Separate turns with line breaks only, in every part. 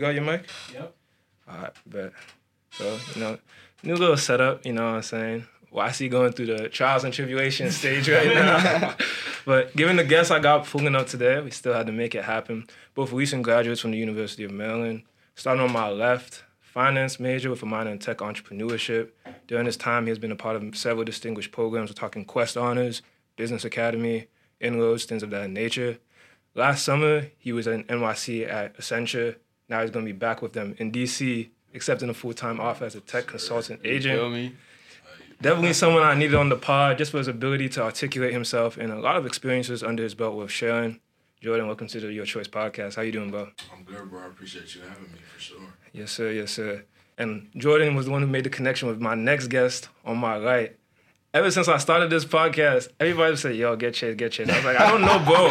You got your mic?
Yep.
All right, bet. So, new little setup, you know what I'm saying? Well, I see going through the trials and tribulations stage right now. But given the guests I got pulling up today, we still had to make it happen. Both recent graduates from the University of Maryland. Starting on my left, finance major with a minor in tech entrepreneurship. During this time, he has been a part of several distinguished programs. We're talking Quest Honors, Business Academy, Inroads, things of that nature. Last summer, he was in NYC at Accenture. Now he's going to be back with them in DC, accepting a full-time offer as a tech consultant agent.
Feel me?
Definitely someone I needed on the pod just for his ability to articulate himself and a lot of experiences under his belt with sharing. Jordan, welcome to the Your Choice podcast. How you doing, bro?
I'm good, bro. I appreciate you having me, for sure.
Yes, sir. Yes, sir. And Jordan was the one who made the connection with my next guest on my right. Ever since I started this podcast, everybody would say, yo, get Chase. I was like, I don't know, bro.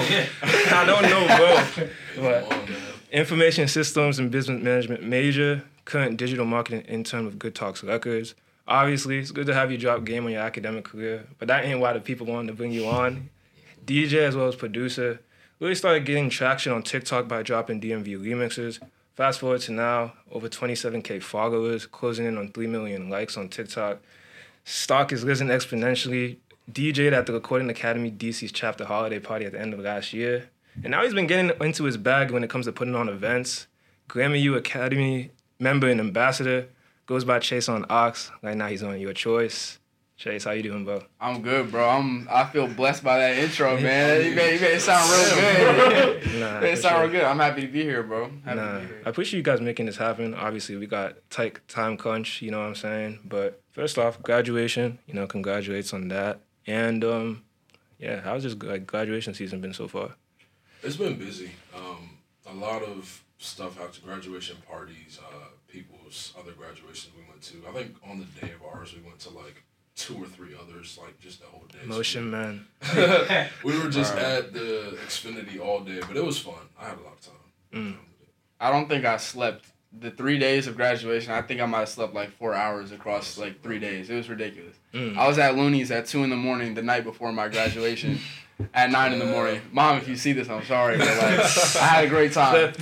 I don't know, bro. But information systems and business management major, current digital marketing intern with Good Talks Records. Obviously, it's good to have you drop game on your academic career, but that ain't why the people wanted to bring you on. DJ as well as producer. Really started getting traction on TikTok by dropping DMV remixes. Fast forward to now, over 27K followers, closing in on 3 million likes on TikTok. Stock has risen exponentially. DJ'd at the Recording Academy DC's chapter holiday party at the end of last year. And now he's been getting into his bag when it comes to putting on events. Grammy U Academy member and ambassador. Goes by Chase on Ox. Right now he's on Your Choice. Chase, how you doing, bro?
I'm good, bro. I feel blessed by that intro, man. You made it sound real good.
Nah,
It sound real good. I'm happy to be here, bro. Happy to be here.
I appreciate you guys making this happen. Obviously, we got tight time crunch, you know what I'm saying? But first off, graduation, congratulates on that. And, how's this graduation season been so far?
It's been busy. A lot of stuff after graduation parties, people's other graduations we went to. I think on the day of ours, we went to like 2 or 3 others, like just the whole day.
Motion, man.
We were just at the Xfinity all day, but it was fun. I had a lot of time.
I don't think I slept the 3 days of graduation. I think I might have slept like 4 hours across like 3 days. It was ridiculous. I was at Looney's at 2 a.m. the night before my graduation. At 9 a.m. Mom, if you see this, I'm sorry, but like I had a great time.
No,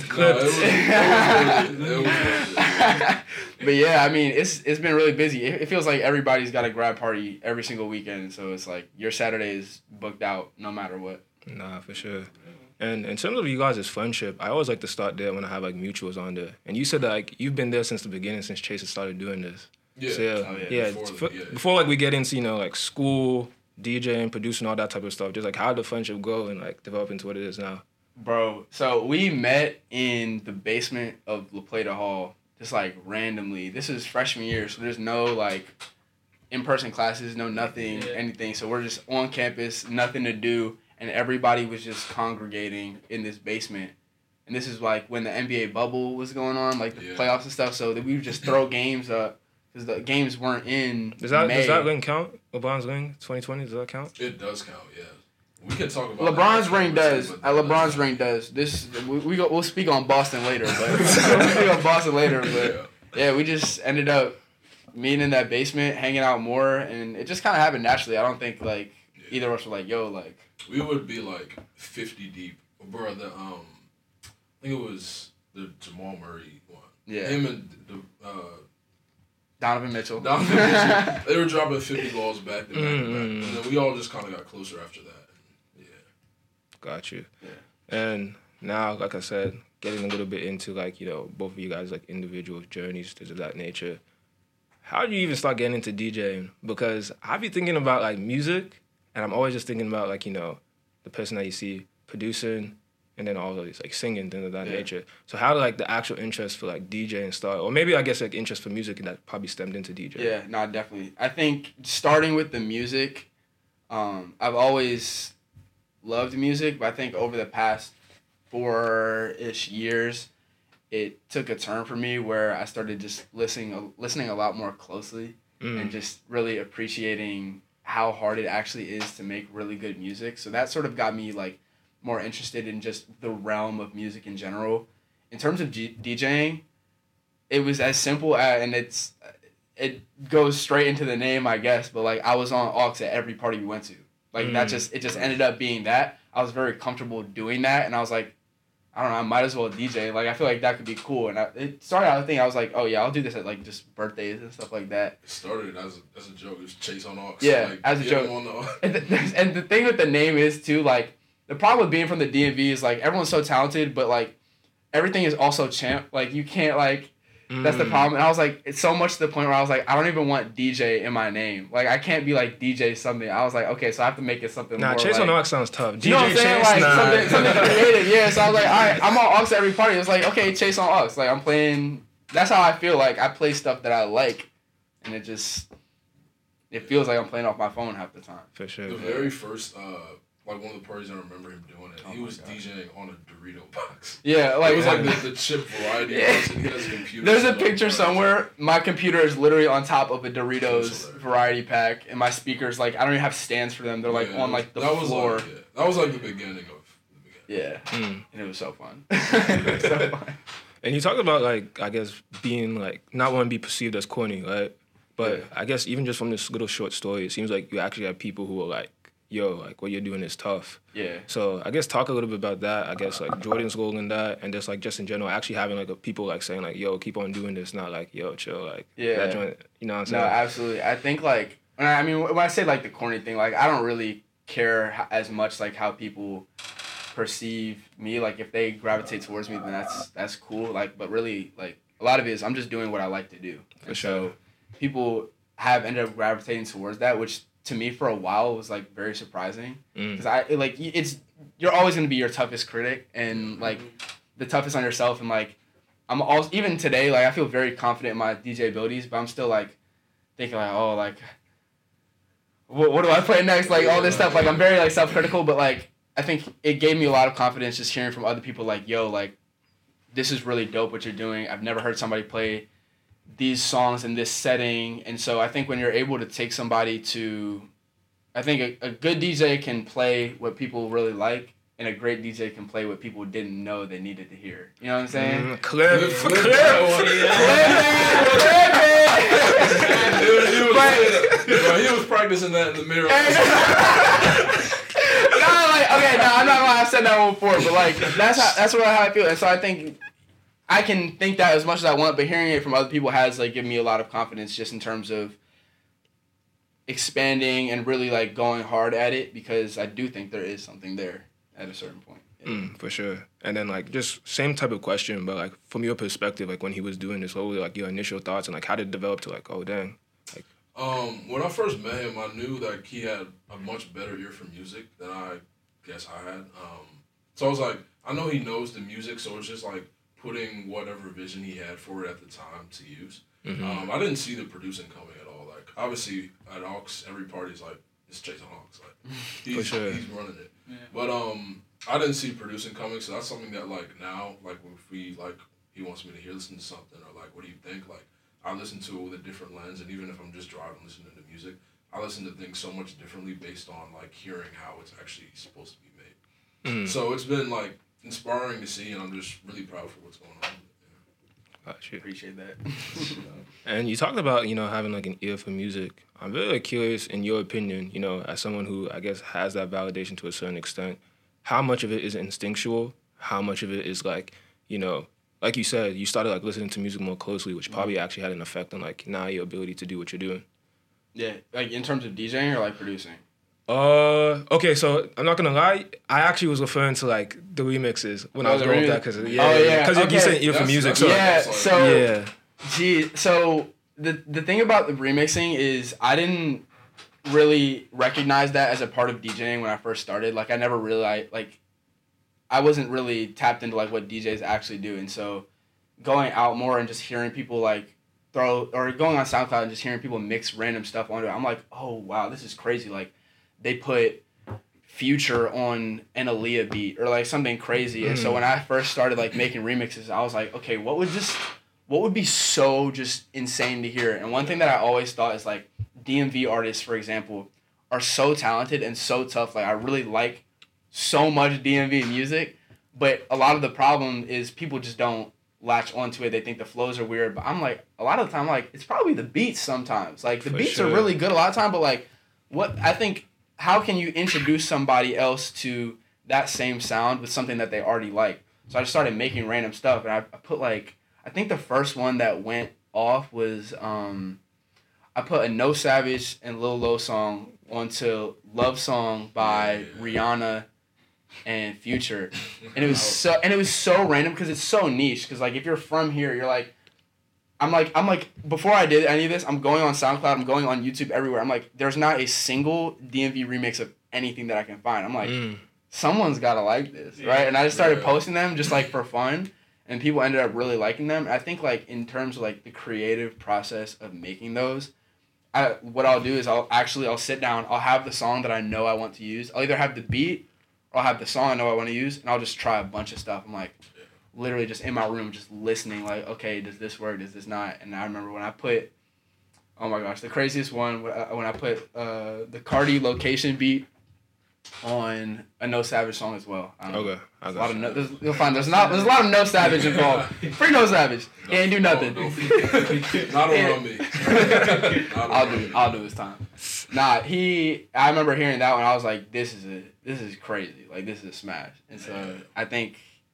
it was
But yeah, I mean, it's been really busy. It feels like everybody's got a grad party every single weekend, so it's like your Saturday is booked out no matter what.
Nah, for sure. And in terms of you guys' friendship, I always like to start there when I have like mutuals on there. And you said that like you've been there since the beginning, since Chase has started doing this.
Yeah.
So, before like we get into like school, DJing, producing, all that type of stuff, just like how did the friendship grow and like develop into what it is now?
Bro, so we met in the basement of La Plata Hall, just like randomly. This is freshman year, so there's no like in-person classes, no nothing, anything. So we're just on campus, nothing to do, and everybody was just congregating in this basement. And this is like when the NBA bubble was going on, like the playoffs and stuff. So that we would just throw games up because the games weren't in
Does
May.
that ring count? LeBron's ring 2020, does that count?
It does count, yeah. We can talk about
LeBron's
that.
ring does. LeBron's ring does. This we'll speak on Boston later, but yeah, we just ended up meeting in that basement, hanging out more, and it just kind of happened naturally. I don't think like either of us were like, yo, like
we would be like 50 deep, bro. I think it was the Jamal Murray one.
Yeah.
Him and the
Donovan Mitchell.
They were dropping 50 balls back to back to back, and then we all just kind of got closer after that.
Got you.
Yeah.
And now, like I said, getting a little bit into like, both of you guys like individual journeys, things of that nature. How did you even start getting into DJing? Because I be thinking about like music, and I'm always just thinking about like, the person that you see producing and then all these like singing, things of that nature. So how did like the actual interest for like DJing start? Or maybe I guess like interest for music and that probably stemmed into DJ.
Yeah, no, definitely. I think starting with the music, I've always loved music, but I think over the past 4-ish years, it took a turn for me where I started just listening a lot more closely and just really appreciating how hard it actually is to make really good music. So that sort of got me like more interested in just the realm of music in general. In terms of DJing, it was as simple as, and it goes straight into the name, I guess, but like I was on aux at every party we went to. Like it just ended up being that. I was very comfortable doing that, and I was like, I don't know, I might as well DJ. Like, I feel like that could be cool. And it started out, I was like, oh, yeah, I'll do this at, like, just birthdays and stuff like that.
It started as a joke. It was Chase on Aux.
Yeah,
like,
as a joke. And the thing with the name is, too, like, the problem with being from the DMV is, like, everyone's so talented, but, like, everything is also champ. Like, you can't, like... That's the problem. And I was like, it's so much to the point where I was like, I don't even want DJ in my name. Like, I can't be like DJ something. I was like, okay, so I have to make it something more
Chase
like...
on Aux sounds tough. DJ
You know what I'm saying?
Chase,
Like, something creative. Yeah, so I was like, all right, I'm on Aux at every party. It's like, okay, Chase on Aux. Like, I'm playing... That's how I feel. Like, I play stuff that I like. And it just... It feels like I'm playing off my phone half the time.
For sure.
The very first... like one of the parties I remember him doing it. He was DJing on a Dorito box.
Yeah, like
it was like the chip variety. Box, and he has a computer.
There's a picture somewhere. My computer is literally on top of a Doritos variety pack, and my speakers like I don't even have stands for them. They're like on like the floor.
That was like the beginning of the beginning.
Yeah, and it was so fun. It was so fun.
And you talked about like I guess being like not wanting to be perceived as corny, right? But I guess even just from this little short story, it seems like you actually have people who are like, yo, like what you're doing is tough. Yeah. So I guess talk a little bit about that. I guess like Jordan's role in that, and just like just in general, actually having like people like saying like, yo, keep on doing this, not like, yo, chill, like that joint, you know what I'm saying?
No, absolutely. I think like when I say like the corny thing, like I don't really care as much like how people perceive me. Like if they gravitate towards me, then that's cool. Like, but really like a lot of it is I'm just doing what I like to do.
For sure.
So people have ended up gravitating towards that, which to me for a while was like very surprising because you're always going to be your toughest critic and like the toughest on yourself, and like I'm also even today like I feel very confident in my DJ abilities, but I'm still like thinking like, oh, like what do I play next, like all this stuff. Like I'm very like self-critical, but like I think it gave me a lot of confidence just hearing from other people like, yo, like this is really dope what you're doing. I've never heard somebody play these songs in this setting. And so I think when you're able to take somebody to, I think a good DJ can play what people really like, and a great DJ can play what people didn't know they needed to hear. You know what I'm saying?
Clip.
He
was practicing that in the mirror.
I'm not gonna have said that one before, but like that's how I feel. And so I think I can think that as much as I want, but hearing it from other people has like given me a lot of confidence just in terms of expanding and really like going hard at it, because I do think there is something there at a certain point. Yeah.
For sure. And then like just same type of question, but like from your perspective, like when he was doing this, what were like your initial thoughts and like how did it develop to like, oh dang? Like
when I first met him, I knew that he had a much better ear for music than I guess I had. So I was like, I know he knows the music, so it's just like putting whatever vision he had for it at the time to use. I didn't see the producing coming at all. Like obviously at Aux, every party's like it's Chase on Aux, like he's running it. Yeah. But I didn't see producing coming, so that's something that like now, like if we like he wants me to listen to something or like what do you think, like I listen to it with a different lens, and even if I'm just driving listening to music, I listen to things so much differently based on like hearing how it's actually supposed to be made. So it's been like inspiring to see, and I'm just really proud for what's going on.
Appreciate that.
And you talked about, you know, having like an ear for music. I'm really curious, in your opinion, you know, as someone who I guess has that validation to a certain extent, how much of it is instinctual? How much of it is like, you know, like you said, you started like listening to music more closely, which probably actually had an effect on like now your ability to do what you're doing.
Yeah, like in terms of DJing or like producing?
Okay, so I'm not gonna lie. I actually was referring to like the remixes when I was going with that because you said ear for music.
So the thing about the remixing is I didn't really recognize that as a part of DJing when I first started. Like I never really I wasn't really tapped into like what DJs actually do, and so going out more and just hearing people like going on SoundCloud and just hearing people mix random stuff onto it, I'm like, oh wow, this is crazy. Like they put Future on an Aaliyah beat or like something crazy. And so when I first started like making remixes, I was like, okay, what would be so just insane to hear? And one thing that I always thought is like DMV artists, for example, are so talented and so tough. Like I really like so much DMV music, but a lot of the problem is people just don't latch onto it. They think the flows are weird, but I'm like, a lot of the time, like it's probably the beats sometimes. Like the beats are really good a lot of time, but like how can you introduce somebody else to that same sound with something that they already like? So I just started making random stuff, and I put like, I think the first one that went off was I put a No Savage and Lil Lo song onto Love Song by Rihanna and Future, and it was so random because it's so niche. Because like if you're from here, you're like, I'm like before I did any of this, I'm going on SoundCloud, I'm going on YouTube, everywhere. I'm like, there's not a single DMV remix of anything that I can find. I'm like, someone's gotta like this, right? And I just started posting them just like for fun, and people ended up really liking them. And I think like in terms of like the creative process of making those, what I'll do is I'll sit down, I'll have the song that I know I want to use. I'll either have the beat or I'll have the song I know I want to use, and I'll just try a bunch of stuff. I'm like, literally just in my room, just listening, like, okay, does this work? Does this not? And I remember when I put, oh my gosh, the craziest one, when I put the Cardi Location beat on a No Savage song as well.
Okay.
You'll find there's a lot of No Savage involved. Free No Savage. He ain't do nothing.
Not around me.
I'll do his time. Nah, I remember hearing that one. I was like, this is crazy. Like, this is a smash. And so I think,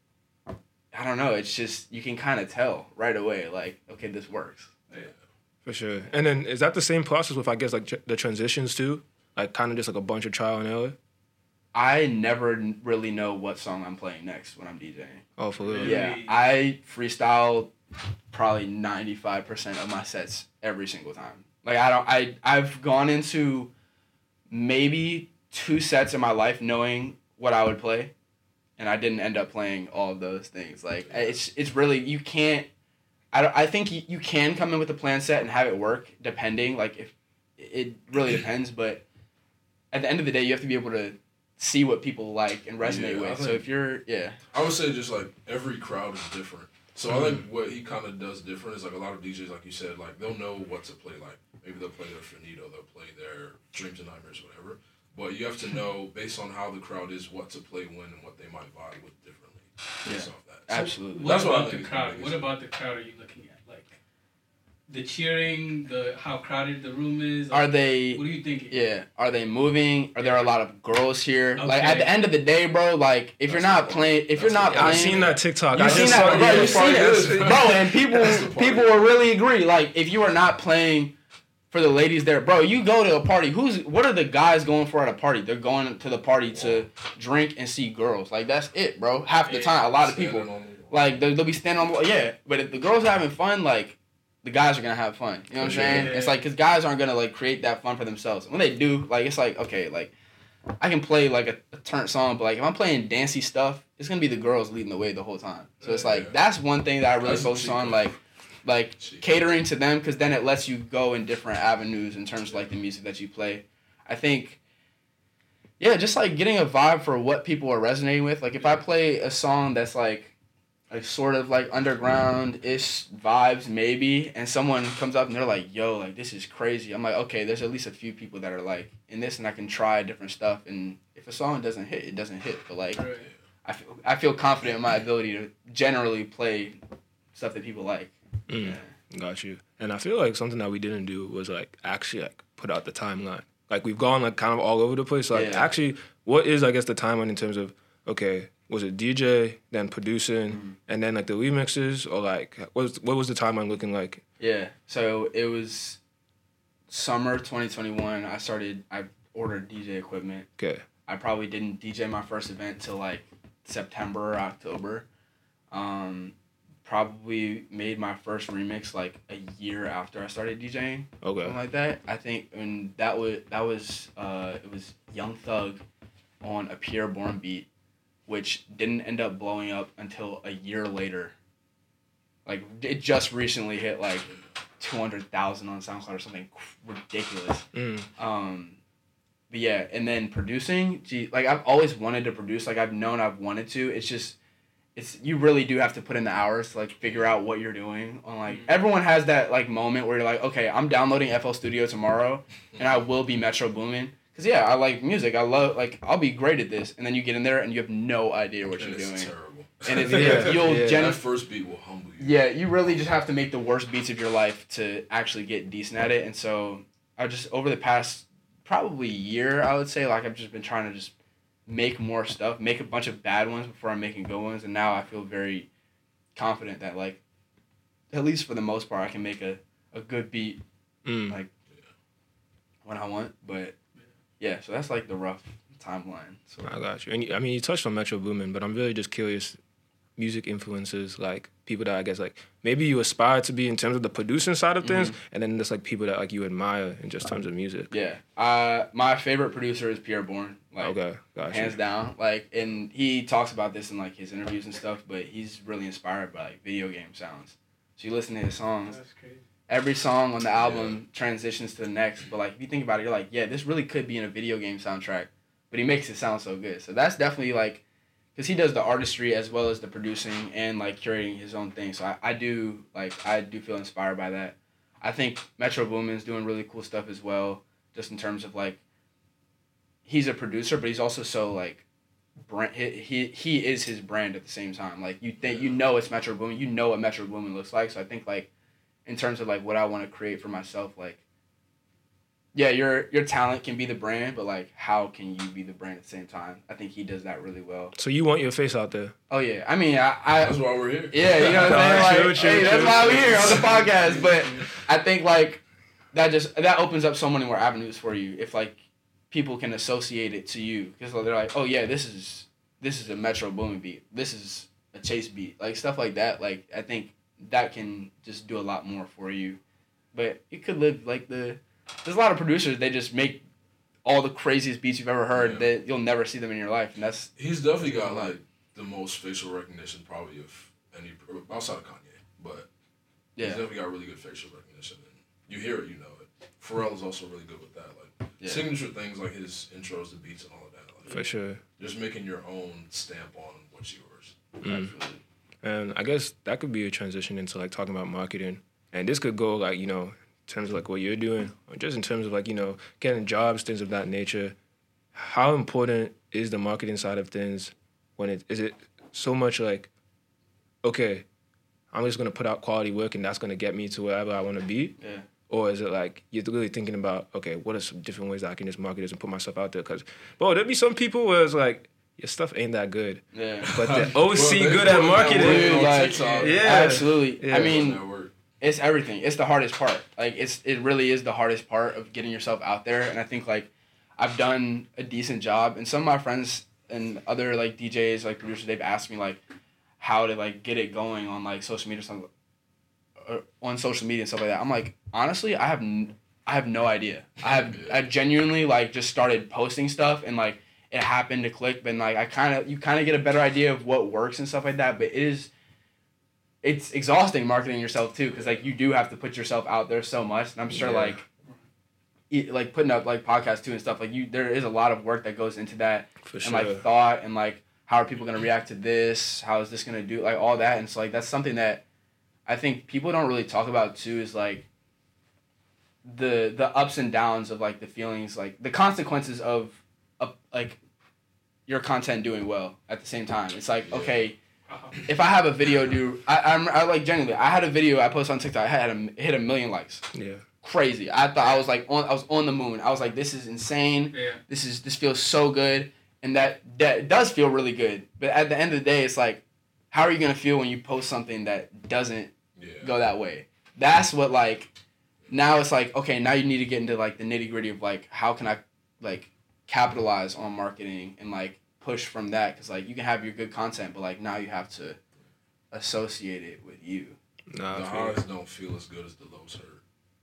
I don't know, it's just, you can kind of tell right away, like, okay, this works.
Yeah.
For sure. And then is that the same process with, I guess, like the transitions too? Like kind of just like a bunch of trial and error?
I never really know what song I'm playing next when I'm DJing.
Oh, for real?
Yeah, I freestyle probably 95% of my sets every single time. Like, I've gone into maybe 2 sets in my life knowing what I would play, and I didn't end up playing all of those things. Like, it's really, you can't, I think you can come in with a plan set and have it work, depending, like, if it really depends, but at the end of the day, you have to be able to see what people like and resonate with. So if you're,
I would say just like every crowd is different. So I think what he kind of does different is like a lot of DJs, like you said, like they'll know what to play. Like maybe they'll play their Finito, they'll play their Dreams and Nightmares, whatever. But you have to know based on how the crowd is, what to play when and what they might vibe with differently. Based off that. So
absolutely.
That's what I
the
think.
crowd? What about the crowd are you looking at? Like the cheering, how crowded the room is.
Are they?
What are you thinking?
Yeah. Are they moving? Are there a lot of girls here?
Okay.
Like at the end of the day, bro. Like if you're not playing,
I've seen that TikTok.
You've seen that, bro. You've seen it, bro. And people will really agree. Like if you are not playing for the ladies there, bro, you go to a party. What are the guys going for at a party? They're going to the party to drink and see girls. Like that's it, bro. Half the time, a lot of people like they'll be standing on. Yeah, but if the girls are having fun, like. The guys are gonna have fun. You know what I'm saying?
Yeah.
It's like, cause guys aren't gonna like create that fun for themselves. When they do, like it's like, okay, like I can play like a turnt song, but like if I'm playing dancey stuff, it's gonna be the girls leading the way the whole time. So it's like that's one thing that I really focus on, like catering to them, cause then it lets you go in different avenues in terms of like the music that you play. I think, yeah, just like getting a vibe for what people are resonating with. Like if I play a song that's like sort of like underground-ish vibes maybe, and someone comes up and they're like, yo, like this is crazy. I'm like, okay, there's at least a few people that are like in this, and I can try different stuff, and if a song doesn't hit, it doesn't hit. But like I feel confident in my ability to generally play stuff that people like.
Got you. And I feel like something that we didn't do was like actually like put out the timeline. Like we've gone like kind of all over the place. So, like actually, what is, I guess, the timeline in terms of, okay, was it DJ, then producing, and then like the remixes, or like what was the timeline looking like?
Yeah, so it was summer 2021. I ordered DJ equipment.
Okay.
I probably didn't DJ my first event till like September or October. Probably made my first remix like a year after I started DJing.
Okay.
Something like that. I think, and it was Young Thug on a Pierre Bourne beat, which didn't end up blowing up until a year later. Like, it just recently hit, like, 200,000 on SoundCloud or something ridiculous. But, yeah, and then producing, like, I've always wanted to produce. Like, I've known I've wanted to. It's just, you really do have to put in the hours to, like, figure out what you're doing. Like, everyone has that, like, moment where you're like, okay, I'm downloading FL Studio tomorrow, and I will be Metro Boomin. Because, yeah, I like music. I love, like, I'll be great at this. And then you get in there and you have no idea what you're doing.
It's terrible.
And it's,
that first beat will humble you.
Yeah, you really just have to make the worst beats of your life to actually get decent at it. And so I just, over the past probably year, I would say, like, I've just been trying to just make more stuff, make a bunch of bad ones before I'm making good ones, and now I feel very confident that like, at least for the most part, I can make a good beat like when I want. But yeah, so that's like the rough timeline. So
I got you. And I mean, you touched on Metro Boomin, but I'm really just curious, music influences, like people that I guess like maybe you aspire to be in terms of the producing side of things, and then there's like people that like you admire in just terms of music.
yeah, my favorite producer is Pierre Bourne. Like,
Okay, gotcha.
hands down. Like, and he talks about this in like his interviews and stuff, but he's really inspired by like video game sounds. So you listen to his songs,
That's crazy.
every song on the album transitions to the next. But like if you think about it, you're like, yeah, this really could be in a video game soundtrack, but he makes it sound so good. So that's definitely like, because he does the artistry as well as the producing and like curating his own thing. So I do feel inspired by that. I think Metro Boomin's doing really cool stuff as well, just in terms of like, he's a producer, but he's also so like, he is his brand at the same time. Like you think it's Metro Boomin, you know what Metro Boomin looks like. So I think like, in terms of like what I want to create for myself, like, yeah, your talent can be the brand, but like how can you be the brand at the same time? I think he does that really well.
So you want your face out there?
Oh yeah, I mean
That's why we're here.
yeah, you know what I'm saying? Like,
True,
hey, that's
true.
why we're here on the podcast. But I think like that opens up so many more avenues for you if like people can associate it to you, because they're like, oh yeah, this is a Metro Boomin beat, this is a Chase beat, like stuff like that. Like I think that can just do a lot more for you. But it could live like there's a lot of producers, they just make all the craziest beats you've ever heard that you'll never see them in your life, and that's
He's definitely got like the most facial recognition probably of any outside of Kanye, but he's
yeah.
definitely got really good facial recognition, and you hear it, you know it. Pharrell is also really good with that, like
Yeah.
signature things like his intros to beats and all of that. Like,
For sure.
just making your own stamp on what's yours.
Absolutely.
And I guess that could be a transition into like talking about marketing. And this could go like, you know, in terms of like what you're doing, or just in terms of like, you know, getting jobs, things of that nature. How important is the marketing side of things when is it so much like, okay, I'm just gonna put out quality work and that's gonna get me to wherever I wanna be?
Yeah.
Or is it like you're really thinking about, okay, what are some different ways that I can just market this and put myself out there? Because, bro, there'd be some people where it's like, your stuff ain't that good.
Yeah.
But the
Well,
OC
they
good
put
at
that
marketing.
work on
Like,
TikTok.
yeah.
Absolutely.
Yeah.
I mean,
That work.
it's everything. It's the hardest part. Like it really is the hardest part of getting yourself out there. And I think like I've done a decent job, and some of my friends and other like DJs, like producers, they've asked me like how to like get it going on like social media or something, or on social media and stuff like that. I'm like, honestly, I have no idea. I genuinely like just started posting stuff, and like it happened to click, but like you kind of get a better idea of what works and stuff like that. But it's exhausting marketing yourself too, because like you do have to put yourself out there so much, and I'm sure like putting up like podcasts too and stuff, like there is a lot of work that goes into that.
For
And
sure.
like thought, and like how are people gonna react to this, how is this gonna do, like all that. And so like that's something that I think people don't really talk about too, is like the ups and downs of like the feelings, like the consequences of like your content doing well at the same time. It's like, okay, if I have a video I like genuinely, I had a video I posted on TikTok, I hit 1 million likes.
Yeah.
Crazy. I thought I was on the moon. I was like, this is insane.
Yeah.
This feels so good. And that does feel really good. But at the end of the day, it's like, how are you gonna feel when you post something that doesn't go that way? That's what like, now it's like, okay, now you need to get into like the nitty gritty of like, how can I like capitalize on marketing and like push from that? Because like you can have your good content, but like now you have to associate it with you.
Nah,
The
I feel you.
highs don't feel as good as the lows hurt.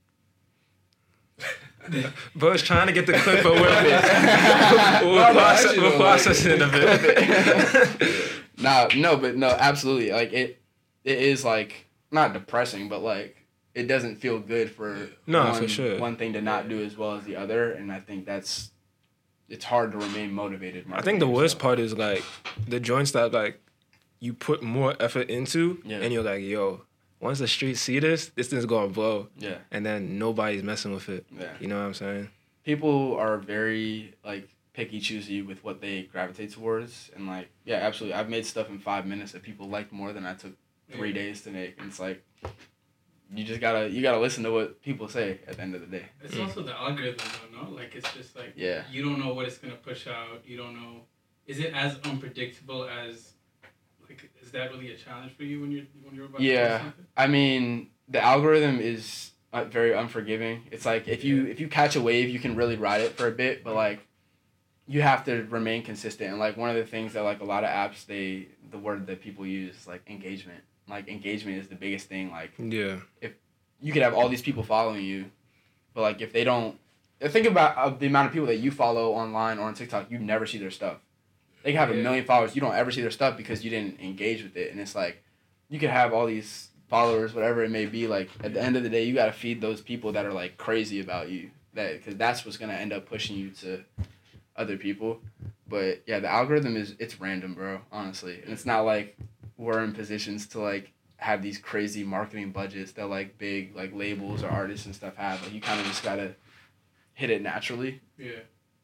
Bro's trying to get the clip, but we're
actually, though,
processing a bit.
No, absolutely. Like it is like not depressing, but like it doesn't feel good for
for sure.
one thing to not do as well as the other, and I think it's hard to remain motivated.
I think the worst part is like the joints that like you put more effort into, and you're like, yo, once the streets see this thing's gonna blow.
Yeah.
And then nobody's messing with it.
Yeah.
You know what I'm saying?
People are very like picky choosy with what they gravitate towards, and like yeah, absolutely. I've made stuff in 5 minutes that people liked more than I took 3 days to make, and it's like you gotta listen to what people say at the end of the day.
It's also the algorithm, though, no? Like, it's just like,
Yeah.
you don't know what it's going to push out. You don't know is it as unpredictable as, like, is that really a challenge for you when you're about to
Yeah,
post something?
I mean, the algorithm is very unforgiving. It's like if you catch a wave, you can really ride it for a bit, but like you have to remain consistent. And like one of the things that like a lot of apps, the word that people use is like engagement. Like engagement is the biggest thing. Like
Yeah.
you could have all these people following you, but like if they don't, think about the amount of people that you follow online or on TikTok, you never see their stuff. They can have a million followers, you don't ever see their stuff because you didn't engage with it. And it's like you could have all these followers, whatever it may be. Like at the end of the day, you got to feed those people that are like crazy about you. Because that's what's gonna end up pushing you to other people. But yeah, the algorithm it's random, bro. Honestly, and it's not like we're in positions to like have these crazy marketing budgets that like big like labels or artists and stuff have. Like you kind of just gotta hit it naturally.
Yeah.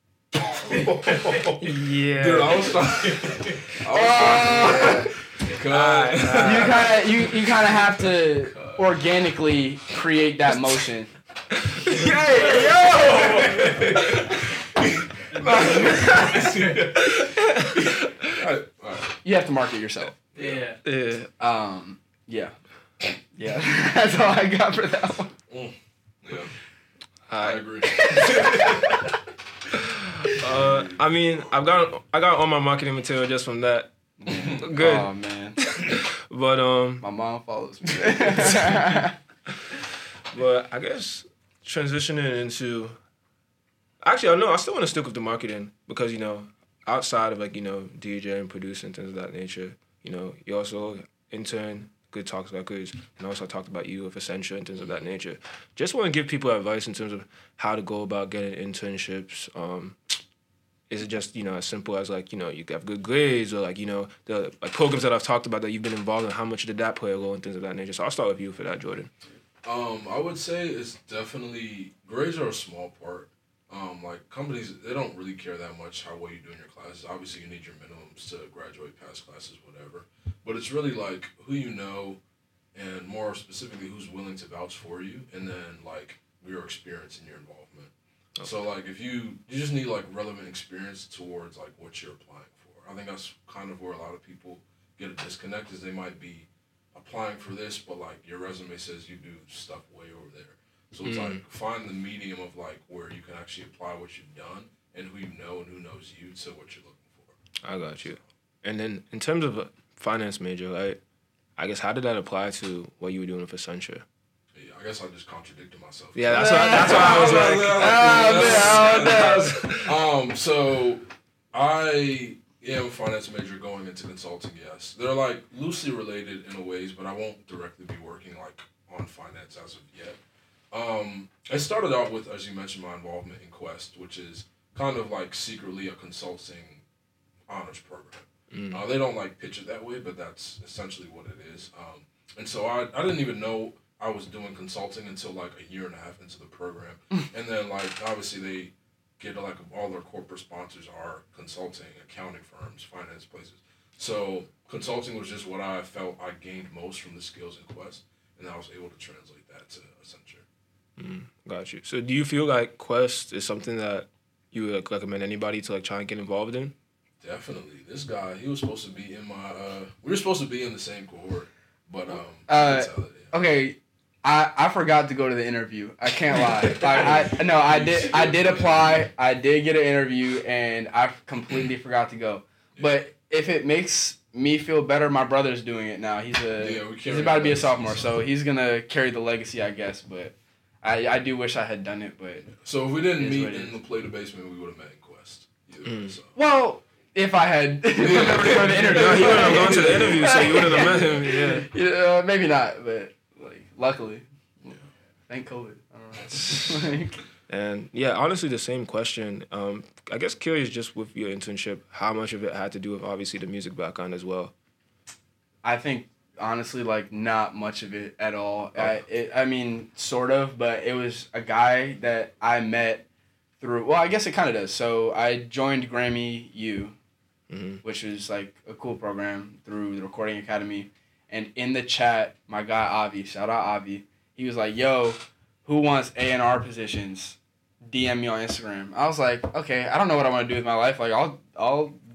Yeah.
Dude, I was talking.
You kind of have to organically create that motion. You have to market yourself.
Yeah.
Yeah.
Yeah. Yeah. That's all I got for that one.
Yeah, I agree.
I mean, I got all my marketing material just from that. Good.
Oh man.
But
My mom follows me.
but I guess transitioning into, actually, I know I still want to stick with the marketing because outside of like DJ and producing things of that nature, you also intern Good Talks Records, and also talked about you with Essentia and things of that nature. Just want to give people advice in terms of how to go about getting internships. Is it just as simple as like you have good grades, or like the like programs that I've talked about that you've been involved in? How much did that play a role in things of that nature? So I'll start with you for that, Jordan.
I would say it's definitely grades are a small part. Like companies, they don't really care that much how well you do in your classes. Obviously, you need your minimums to graduate, pass classes, whatever. But it's really like who you know, and more specifically, who's willing to vouch for you, and then like your experience and your involvement. Okay. So like if you just need like relevant experience towards like what you're applying for. I think that's kind of where a lot of people get a disconnect, is they might be applying for this, but like your resume says you do stuff way over there. So it's like find the medium of like where you can actually apply what you've done and who you know and who knows you to what you're looking for.
I got you. And then in terms of a finance major, right? I guess how did that apply to what you were doing with Essentia?
Yeah, I guess I just contradicted myself.
Yeah, that's why I was like,
So I am a finance major going into consulting. Yes, they're like loosely related in a ways, but I won't directly be working like on finance as of yet. I started out with, as you mentioned, my involvement in Quest, which is kind of like secretly a consulting honors program. They don't like pitch it that way, but that's essentially what it is. And so I didn't even know I was doing consulting until like a year and a half into the program. And then like obviously they get like all their corporate sponsors are consulting, accounting firms, finance places. So consulting was just what I felt I gained most from the skills in Quest, and I was able to translate that to Accenture.
Got you. So do you feel like Quest is something that you would recommend anybody to like try and get involved in?
Definitely. This guy, he was supposed to be in my we were supposed to be in the same cohort, but
okay, I forgot to go to the interview. I can't lie. I did apply. I did get an interview, and I completely forgot to go. But if it makes me feel better, my brother's doing it now. He's about to be a sophomore, so he's gonna carry the legacy, I guess. But I do wish I had done it. But
so if we didn't meet in the Play the Basement, we would have met in Quest. So.
Well, if I had remembered to go to the interview,
he wouldn't have gone to the interview, so you wouldn't have met him.
Yeah, maybe not, but like luckily, thank COVID. I don't know.
And yeah, honestly, the same question. I guess curious just with your internship, how much of it had to do with obviously the music background as well?
I think honestly, like not much of it at all.
Oh.
I mean, sort of, but it was a guy that I met through. Well, I guess it kind of does. So I joined Grammy U, which was like a cool program through the Recording Academy, and in the chat, my guy Avi, shout out Avi, he was like, "Yo, who wants A&R positions? DM me on Instagram." I was like, okay, I don't know what I want to do with my life. Like, I'll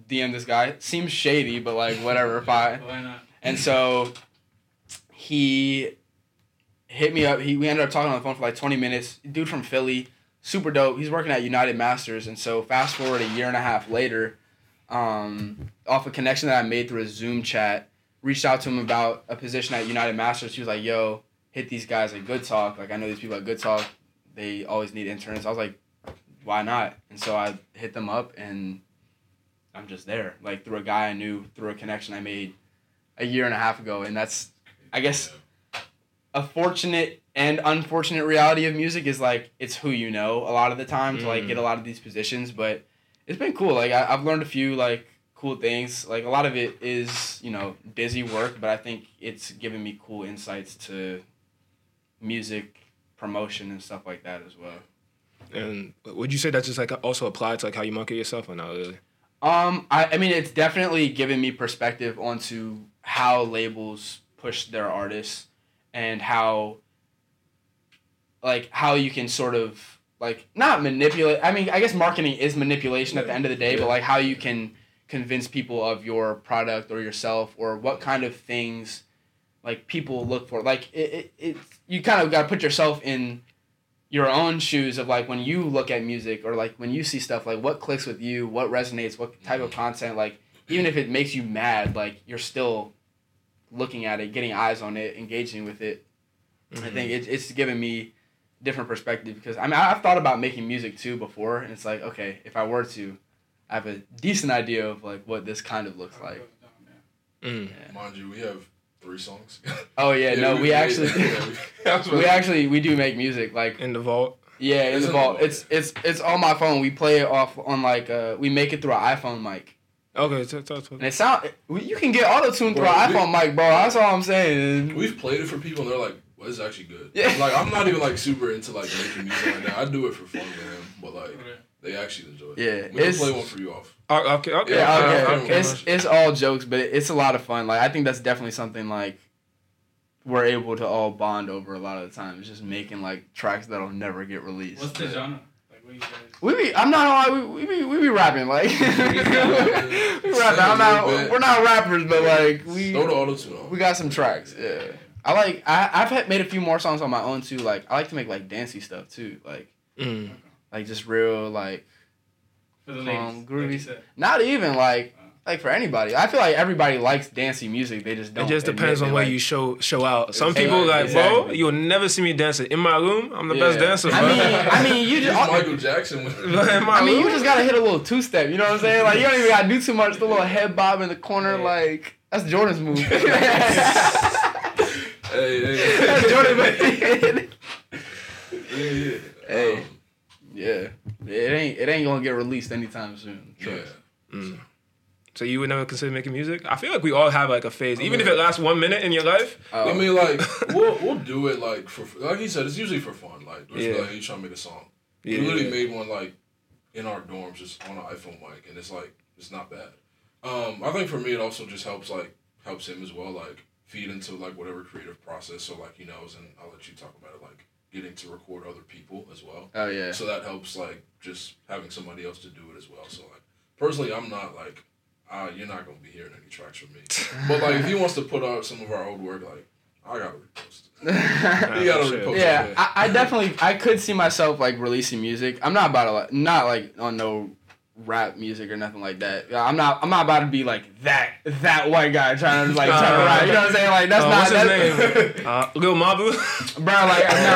DM this guy. Seems shady, but like whatever, fine.
Why not?
And so he hit me up. We ended up talking on the phone for like 20 minutes. Dude from Philly, super dope. He's working at United Masters. And so fast forward a year and a half later, off a connection that I made through a Zoom chat, reached out to him about a position at United Masters. He was like, yo, hit these guys at Good Talk. Like, I know these people at Good Talk. They always need interns. I was like, why not? And so I hit them up, and I'm just there. Like, through a guy I knew, through a connection I made a year and a half ago. And that's, I guess, a fortunate and unfortunate reality of music is, like, it's who you know a lot of the time to, like, get a lot of these positions. But it's been cool. Like, I've learned a few, like, cool things. Like, a lot of it is, you know, busy work, but I think it's given me cool insights to music promotion and stuff like that as well.
And would you say that just like also applied to like how you market yourself or not really?
I mean, it's definitely given me perspective onto how labels push their artists and how you can sort of, like, not manipulate. I mean, I guess marketing is manipulation at the end of the day, but, like, how you can convince people of your product or yourself or what kind of things, like, people look for. Like, you kind of got to put yourself in your own shoes of, like, when you look at music or, like, when you see stuff, like, what clicks with you, what resonates, what type of content, like, even if it makes you mad, like, you're still looking at it, getting eyes on it, engaging with it. Mm-hmm. I think it's given me different perspective because, I mean, I've thought about making music, too, before, and it's like, okay, if I were to, I have a decent idea of, like, what this kind of looks like.
Mm.
Yeah.
Mind you, we have 3 songs.
Oh, yeah, no, we do make music, like...
In the vault?
Yeah, in the vault. It's on my phone. We play it off on, like, we make it through an iPhone mic.
Okay, talk.
And it you can get auto-tune through an iPhone mic, bro. That's all I'm saying.
We've played it for people, and they're like, well, it's actually good.
Yeah.
Like, I'm not even, like, super into, like, making music like that. I do it for fun with them, but, like, they actually enjoy it.
Yeah.
We can play one for you off.
Okay.
Yeah, okay. It's all jokes, but it's a lot of fun. Like, I think that's definitely something, like, we're able to all bond over a lot of the time. It's just making, like, tracks that'll never get released.
What's the genre? Like, what you guys...
I'm not gonna lie, we be rapping, like, we rapping. We're not rappers, but, like,
Throw the auto-tune on.
We got some tracks, yeah. I've made a few more songs on my own, too. Like, I like to make, like, dancey stuff, too. Like, like, just real, like,
for the ladies,
groovy.
like
Not even, like for anybody. I feel like everybody likes dancey music. They just don't.
It just depends on where you show out. Some people like,
exactly.
bro, you'll never see me dancing in my room. I'm the best dancer, bro.
I mean, you just
Michael Jackson.
You just gotta hit a little 2-step. You know what I'm saying? Like, you don't even gotta do too much. The little head bob in the corner, like, that's Jordan's move.
Hey.
That's Jordan, baby.
Yeah.
Hey. Yeah. It ain't gonna get released anytime soon.
Yeah.
So you would never consider making music? I feel like we all have like a phase, even if it lasts 1 minute in your life.
I mean, like, we'll do it like for, like he said, it's usually for fun. Like, like, hey, you trying to make a song? We literally made one like in our dorms, just on an iPhone mic, and it's like it's not bad. I think for me, it also just helps him as well, like feed into like whatever creative process, so like he knows, and I'll let you talk about it, like getting to record other people as well.
Oh yeah.
So that helps, like, just having somebody else to do it as well. So like personally, I'm not like, you're not gonna be hearing any tracks from me. But like if he wants to put out some of our old work, like I gotta repost it. You gotta repost it.
Yeah, I definitely could see myself like releasing music. I'm not about to not like on no rap music or nothing like that. I'm not about to be like that white guy trying to rap. You know what I'm saying? Like that's not
what's his name? Lil Mabu.
Bro, like no.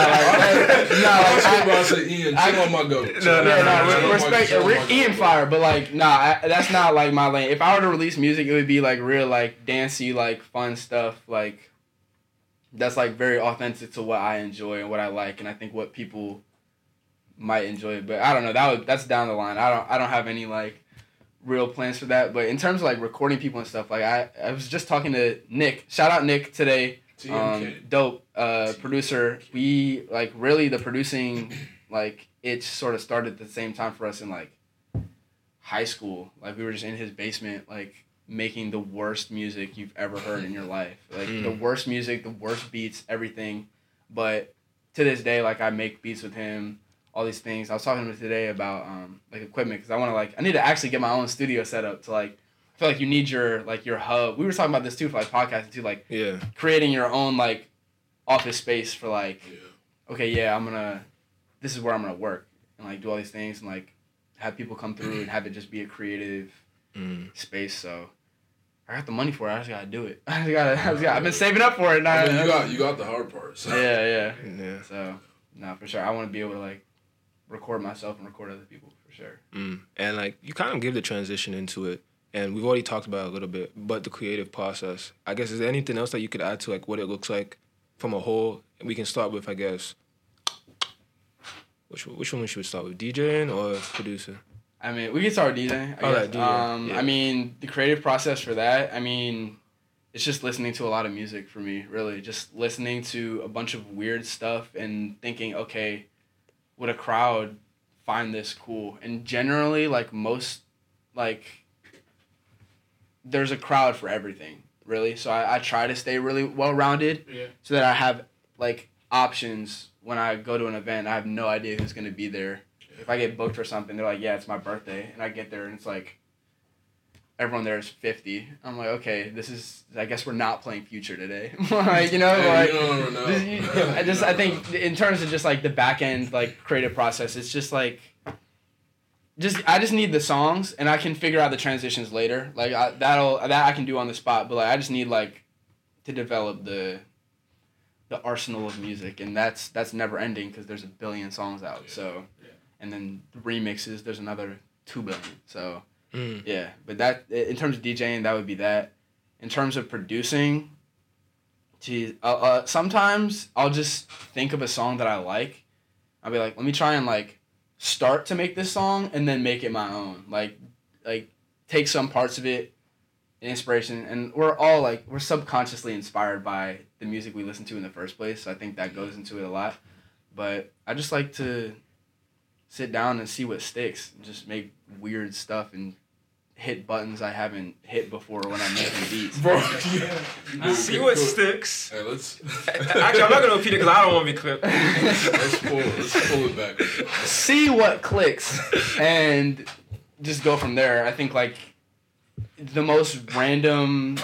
I was about to say Ian. Chill on my goat.
Respect Ian Fire, but like that's not like my lane. If I were to release music, it would be like real like dancey, like fun stuff, like that's like very authentic to what I enjoy and what I like, and I think what people might enjoy it. But I don't know, that's down the line. I don't have any like real plans for that. But in terms of like recording people and stuff, like I was just talking to Nick. Shout out Nick today. Dope producer. We like really the producing like it sort of started at the same time for us in like high school. Like we were just in his basement like making the worst music you've ever heard in your life. Like the worst music, the worst beats, everything. But to this day, like I make beats with him all these things. I was talking to him today about like equipment because I need to actually get my own studio set up to like. I feel like you need your hub. We were talking about this too for like podcasting too, like creating your own like office space for like, okay, yeah, this is where I'm gonna work and like do all these things and like have people come through and have it just be a creative space. So I got the money for it. I just gotta do it. I've been saving up for it. Now.
I mean, you got the hard part. So.
Yeah. So no, for sure. I want to be able to like record myself and record other people for sure.
And like you kind of give the transition into it. And we've already talked about it a little bit, but the creative process. I guess, is there anything else that you could add to like what it looks like from a whole? We can start with, I guess, which one should we start with, DJing or producer?
I mean, we can start with DJing. I mean, the creative process for that, I mean, it's just listening to a lot of music for me, really. Just listening to a bunch of weird stuff and thinking, okay, would a crowd find this cool? And generally, like most, like... there's a crowd for everything, really. So I try to stay really well-rounded so that I have, like, options when I go to an event. I have no idea who's going to be there. If I get booked for something, they're like, yeah, it's my birthday. And I get there, and it's like, everyone there is 50. I'm like, okay, I guess we're not playing Future today. Like, you know, like, I think in terms of just, like, the back-end, like, creative process, it's just, like... I just need the songs and I can figure out the transitions later. Like that I can do on the spot, but like I just need like to develop the arsenal of music, and that's never ending because there's a billion songs out. So, and then the remixes, there's another 2 billion. So, yeah. But that in terms of DJing, that would be that. In terms of producing, geez, sometimes I'll just think of a song that I like. I'll be like, let me try and like. Start to make this song and then make it my own. Like take some parts of it, inspiration, and we're subconsciously inspired by the music we listen to in the first place. So I think that goes into it a lot. But I just like to sit down and see what sticks and just make weird stuff and hit buttons I haven't hit before when I'm making beats.
Bro, see what sticks.
Hey, let's...
Actually, I'm not going to repeat it because I don't want to be clipped.
let's pull it back.
See what clicks and just go from there. I think, like, the most random...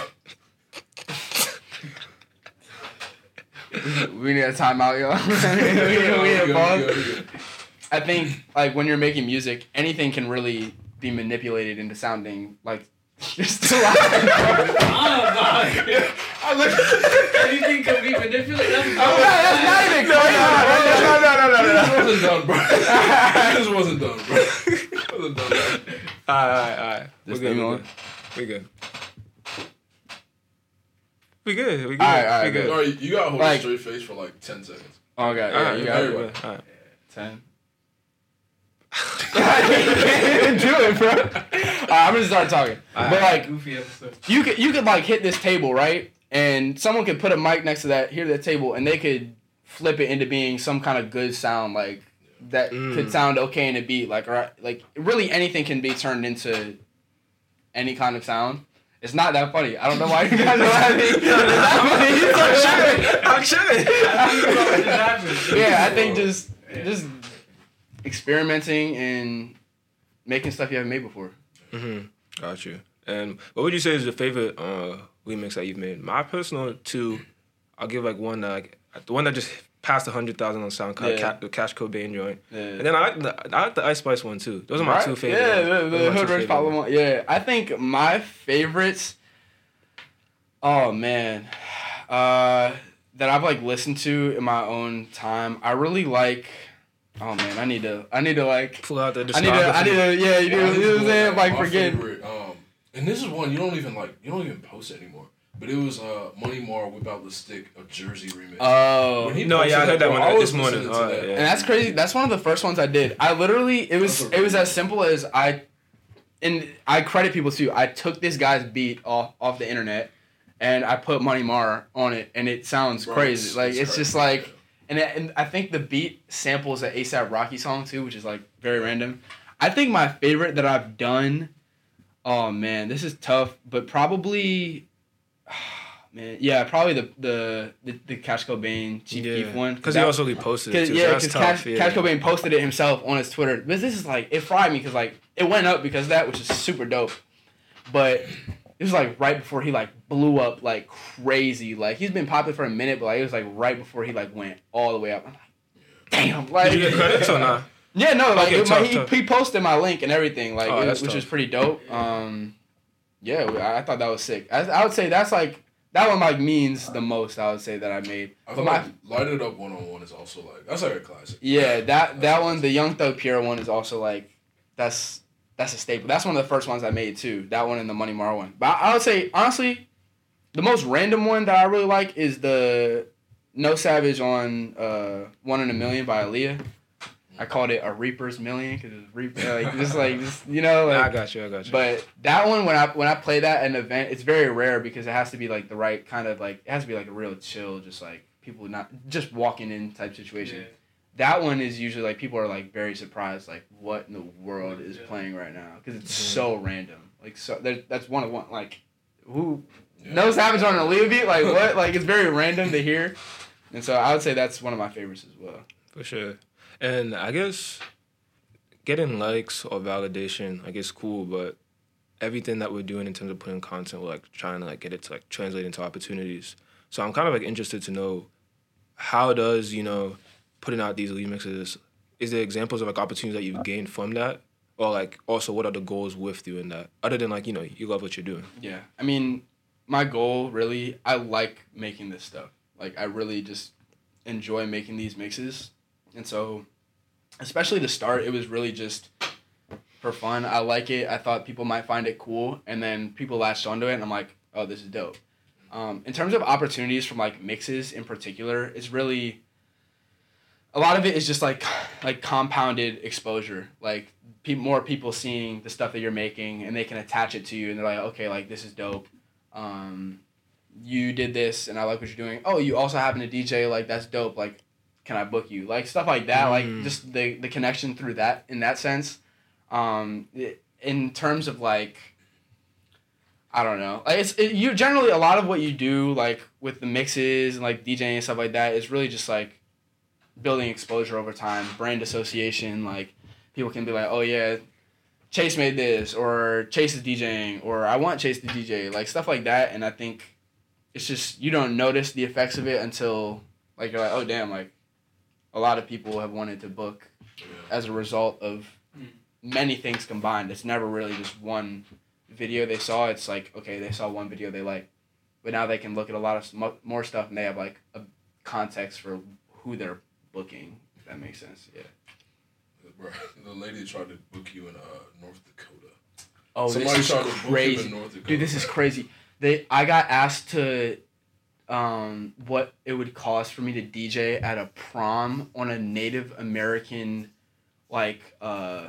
we need a timeout, yo. we need a pause. I think, like, when you're making music, anything can really... be manipulated into sounding like just too loud.
Anything can be manipulated.
That's not even
No. This wasn't done, bro. This wasn't done, bro.
Alright. We good.
Alright, you gotta hold a straight face for like 10 seconds.
Oh, God. Yeah, you got it.
Alright.
10. I can't do it, bro. I'm gonna start talking. But like,
goofy episode.
You could like hit this table, right? And someone could put a mic next to that table, and they could flip it into being some kind of good sound, like that could sound okay in a beat, like really anything can be turned into any kind of sound. It's not that funny. I don't know why you guys are laughing.
I'm chilling.
Yeah, I think just experimenting and making stuff you haven't made before.
Got you. And what would you say is your favorite remix that you've made? My personal two, I'll give like one the one that just passed 100,000 on SoundCloud, the Cash Cobain joint. Yeah. And then I like the Ice Spice one too. Those are my two favorites.
Yeah, the Hood Rich Pablo one. Yeah, I think my favorites. Oh man, that I've like listened to in my own time. I really like. Oh man, I need to like
pull out the
discography. I need to yeah, you know what I'm saying? Like forget.
Favorite, and this is one you don't even post it anymore. But it was Money Mar Whip Out the Stick, a Jersey remix.
Oh
no, yeah, I heard that one this morning.
Yeah. And that's crazy. That's one of the first ones I did. I literally it was as simple as I credit people too. I took this guy's beat off the internet, and I put Money Mar on it, and it sounds crazy. Like it's just like. And I think the beat samples an A$AP Rocky song too, which is like very random. I think my favorite that I've done, oh man, this is tough, but probably, Man, yeah, probably the Cash Cobain Chief Keef one.
Because he also reposted it too.
Yeah,
because
Cash Cobain posted it himself on his Twitter. But this is like, it fried me because like it went up because of that, which is super dope. But it was like right before he like blew up like crazy. Like he's been popular for a minute, but like it was like right before he like went all the way up. I'm like, damn. Like,
did you get credits or not?
Yeah, no, like
Okay,
he posted my link and everything, like which was pretty dope. Yeah, I thought that was sick. I would say that's like that one like means the most. I would say that I made.
I feel like Light It Up 1-on-1 is also like that's like a classic.
Yeah, that one, the Young Thug Pierre one is also like that's a staple. That's one of the first ones I made too. That one and the Money Mar one. But I would say honestly, the most random one that I really like is the No Savage on 1 in a Million by Aaliyah. I called it a Reaper's Million because it's just you know. Like,
I got you.
But that one, when I play that at an event, it's very rare because it has to be like the right kind of like, it has to be like a real chill, just like people not just walking in type situation. Yeah. That one is usually like people are like very surprised, like what in the world is playing right now because it's so random. Like so, that's one of one like who No Savage on a Aaliyah beat, like what? Like it's very random to hear, and so I would say that's one of my favorites as well.
For sure. And I guess getting likes or validation, I guess, cool, but everything that we're doing in terms of putting content, we're like trying to like get it to like translate into opportunities. So I'm kind of like interested to know how does, you know, putting out these remixes, is there examples of like opportunities that you've gained from that? Or like also what are the goals with doing that? Other than like, you know, you love what you're doing.
Yeah. I mean, my goal really, I like making this stuff. Like I really just enjoy making these mixes. And so, especially to start, it was really just for fun. I like it. I thought people might find it cool. And then people latched onto it, and I'm like, oh, this is dope. In terms of opportunities from, like, mixes in particular, it's really... A lot of it is just, like compounded exposure. Like, more people seeing the stuff that you're making, and they can attach it to you, and they're like, okay, like, this is dope. You did this, and I like what you're doing. Oh, you also happen to DJ, like, that's dope. Like, can I book you? Like, stuff like that, like, just the connection through that, in that sense. In terms of, like, I don't know. Like, you generally, a lot of what you do, like, with the mixes and, like, DJing and stuff like that is really just, like, building exposure over time, brand association, like, people can be like, oh, yeah, Chase made this, or Chase is DJing, or I want Chase to DJ, like, stuff like that, and I think it's just, you don't notice the effects of it until, like, you're like, oh, damn, like, a lot of people have wanted to book as a result of many things combined. It's never really just one video they saw. It's like, okay, they saw one video they like, but now they can look at a lot of more stuff and they have like a context for who they're booking, if that makes sense. Yeah.
Bro, the lady tried to book you in North Dakota.
Oh, somebody this is crazy. Dude, this is crazy. I got asked to what it would cost for me to DJ at a prom on a Native American, like, oh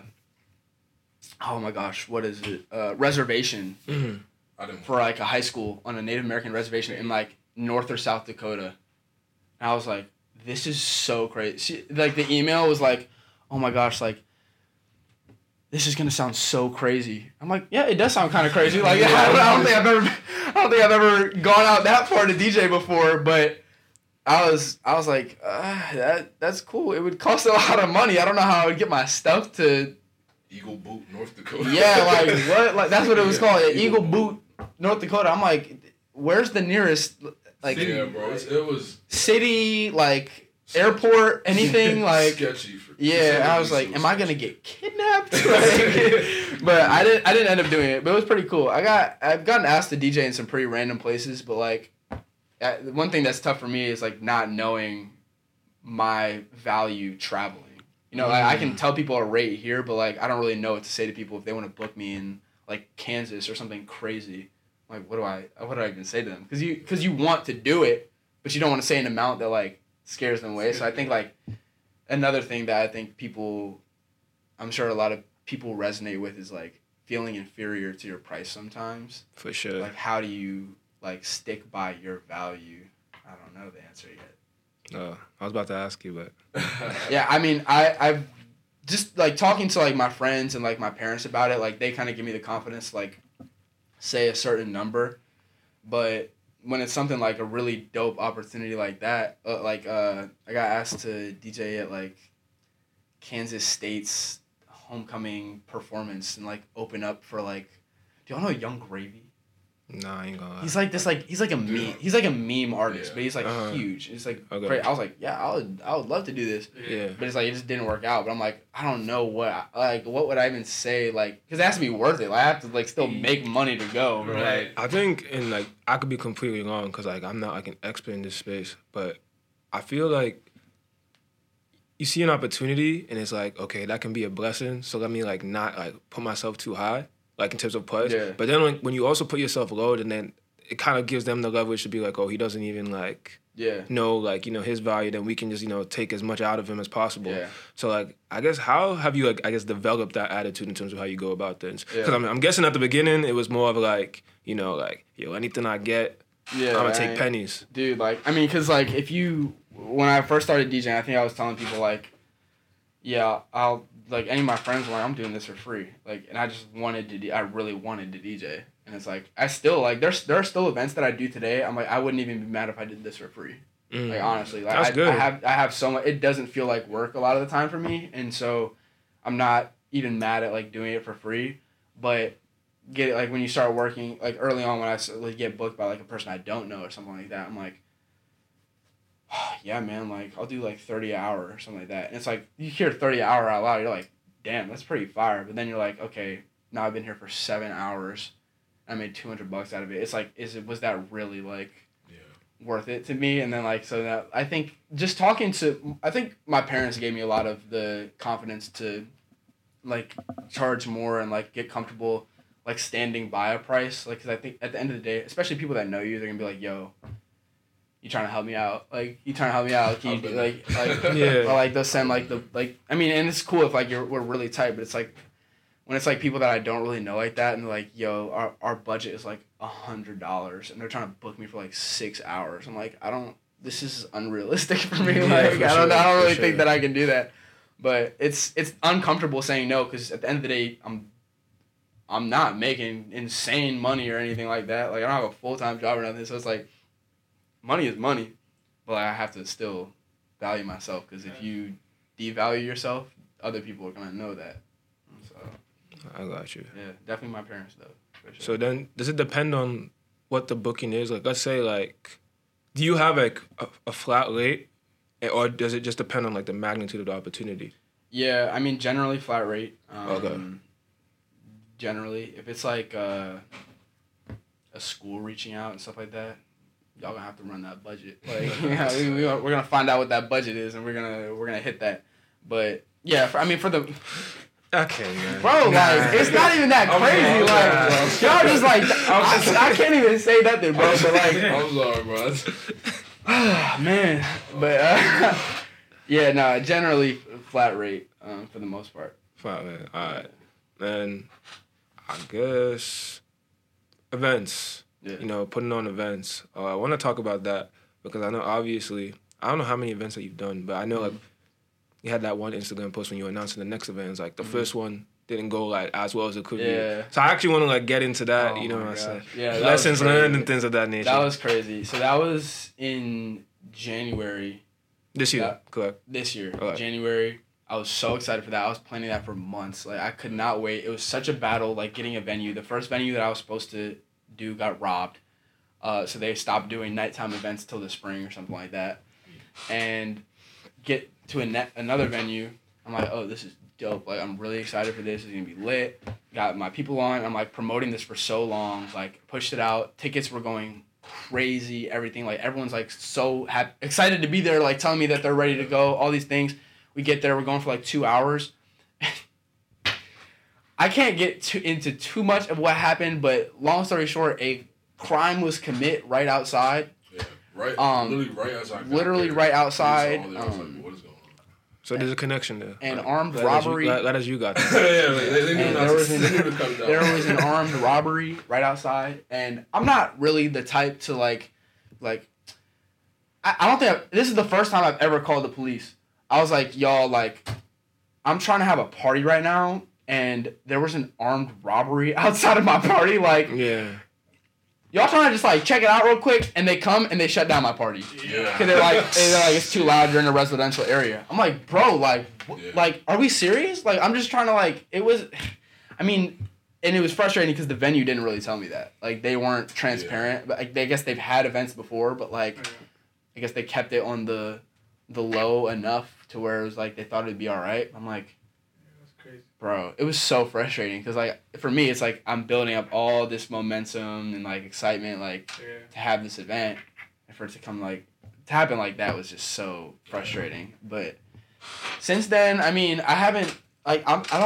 my gosh, what is it? Reservation for like a high school on a Native American reservation in like North or South Dakota. And I was like, this is so crazy. Like the email was like, oh my gosh, like, this is gonna sound so crazy. I'm like, yeah, it does sound kind of crazy. Like, I don't think I've ever gone out that far to DJ before. But I was like, that's cool. It would cost a lot of money. I don't know how I would get my stuff to
Eagle Boot, North Dakota.
Yeah, like what? Like that's what it was called, Eagle Boot, North Dakota. I'm like, where's the nearest like?
Yeah, bro. It was
city, like airport, anything like.
Sketchy.
I was like, am I gonna get kidnapped? Like, but I didn't end up doing it. But it was pretty cool. I've gotten asked to DJ in some pretty random places, but like, one thing that's tough for me is like not knowing my value traveling. You know, like, I can tell people a rate here, but like I don't really know what to say to people if they want to book me in like Kansas or something crazy. Like, what do I even say to them? Because you want to do it, but you don't want to say an amount that like scares them away. So I think like another thing that I think I'm sure a lot of people resonate with is like feeling inferior to your price sometimes.
For sure.
Like, how do you like stick by your value? I don't know the answer yet.
I was about to ask you, but
yeah, I mean, I've just like talking to like my friends and like my parents about it. Like they kind of give me the confidence to, like say a certain number, but when it's something like a really dope opportunity like that, I got asked to DJ at like Kansas State's homecoming performance and like open up for like, do y'all know Young Gravy?
Nah, I ain't gonna lie.
He's like a meme. He's like a meme artist,
Yeah.
but he's like huge. It's like
Okay.
great. I was like, yeah, I would love to do this.
Yeah.
But it's like it just didn't work out. But I'm like, I don't know what would I even say, like, because it has to be worth it. Like, I have to like still make money to go. But
Right.
like,
I think, and like, I could be completely wrong because like I'm not like an expert in this space, but I feel like you see an opportunity and it's like, okay, that can be a blessing. So let me like not like put myself too high, like in terms of price.
Yeah.
But then when you also put yourself low, and then it kind of gives them the leverage to be like, oh, he doesn't even like
yeah,
know like his value. Then we can just take as much out of him as possible.
yeah.
So like, I guess how have you like developed that attitude in terms of how you go about things? Because
Yeah.
I'm guessing at the beginning it was more of like like yo, anything I get,
Yeah,
I'm gonna take
right.
pennies.
Dude, like, I mean, because, like, when I first started DJing, I think I was telling people, like, yeah, any of my friends were like, I'm doing this for free. Like, and I just I really wanted to DJ. And it's like, I still, like, there are still events that I do today. I'm like, I wouldn't even be mad if I did this for free. Like, honestly. Like,
That's good.
I have so much, it doesn't feel like work a lot of the time for me. And so I'm not even mad at, like, doing it for free. But when you start working, like, early on when I like, get booked by, like, a person I don't know or something like that, I'm like, oh, yeah, man, like, I'll do, like, 30 an hour or something like that. And it's like, you hear 30 an hour out loud, you're like, damn, that's pretty fire. But then you're like, okay, now I've been here for 7 hours. I made $200 out of it. It's like, was that really, like, worth it to me? And then, like, so that, I think, I think my parents gave me a lot of the confidence to, like, charge more and, like, get comfortable, like, standing by a price. Like, because I think at the end of the day, especially people that know you, they're going to be like, yo, you trying to help me out? Like, you trying to help me out? Can you do, like,
Yeah.
or, like, they'll send, like, I mean, and it's cool if, like, we're really tight, but it's, like, when it's, like, people that I don't really know like that, and they're like, yo, our budget is, like, $100, and they're trying to book me for, like, 6 hours. I'm like, this is unrealistic for me.
Yeah,
Like,
for
I don't
sure,
really
for
think
sure.
that I can do that. But it's uncomfortable saying no, because at the end of the day, I'm not making insane money or anything like that. Like, I don't have a full-time job or nothing, so it's like, money is money, but like, I have to still value myself, because if you devalue yourself, other people are gonna know that. So
I got you.
yeah, definitely my parents though. For sure.
So then, does it depend on what the booking is? Like, let's say, like, do you have like a flat rate, or does it just depend on like the magnitude of the opportunity?
Yeah, I mean, generally flat rate.
Okay.
Generally, if it's like a school reaching out and stuff like that, y'all gonna have to run that budget. Like, yeah, we're gonna find out what that budget is, and we're gonna hit that. But yeah, for the
Okay, man.
bro, like, it's not even that crazy. Like, y'all just like, I can't even say nothing, bro. But like,
I'm sorry, bro.
man, but yeah, no, generally flat rate for the most part.
Fine, man. All right. Then I guess events.
Yeah.
Putting on events. I want to talk about that because I know obviously I don't know how many events that you've done, but I know like you had that one Instagram post when you were announcing the next event. It's like the first one didn't go like as well as it could
Yeah.
be. So I actually want to like get into that.
Oh
you know
my
what I'm saying?
gosh. Yeah, that was
Lessons learned
crazy.
and things of that nature.
That was crazy. So that was in January
this year,
that-
correct?
this year.
Alright.
January. I was so excited for that. I was planning that for months. Like, I could not wait. It was such a battle, like, getting a venue. The first venue that I was supposed to do got robbed. So they stopped doing nighttime events till the spring or something like that. And get to another venue. I'm like, oh, this is dope. Like, I'm really excited for this. It's going to be lit. Got my people on. I'm, like, promoting this for so long. Like, pushed it out. Tickets were going crazy. Everything. Like, everyone's, like, so excited to be there. Like, telling me that they're ready to go. All these things. We get there. We're going for, like, 2 hours. I can't get into too much of what happened, but long story short, a crime was committed right outside.
Yeah, right. Literally right outside.
Literally right outside.
I was like, what is going on?
So there's a connection there.
An armed
Glad
robbery.
as you got that.
Yeah, like, they knew
And
not
there
to-
was
they knew to come down.
There was an armed robbery right outside, and I'm not really the type to like, I don't think this is the first time I've ever called the police. I was like, y'all, like, I'm trying to have a party right now, and there was an armed robbery outside of my party. Like,
Yeah.
y'all trying to just like check it out real quick, and they come and they shut down my party.
Yeah.
Cause they're like it's too loud. You're in a residential area. I'm like, bro, like, like, are we serious? Like, I'm just trying to like. It was, I mean, and it was frustrating because the venue didn't really tell me that. Like, they weren't transparent. But like, I guess they've had events before, but like, I guess they kept it on the low enough to where it was like they thought it'd be all right. I'm like. Bro, it was so frustrating because, like, for me, it's like I'm building up all this momentum and, like, excitement, like, to have this event. And for it to come, like, to happen like that was just so frustrating. But since then, I mean, I haven't, like,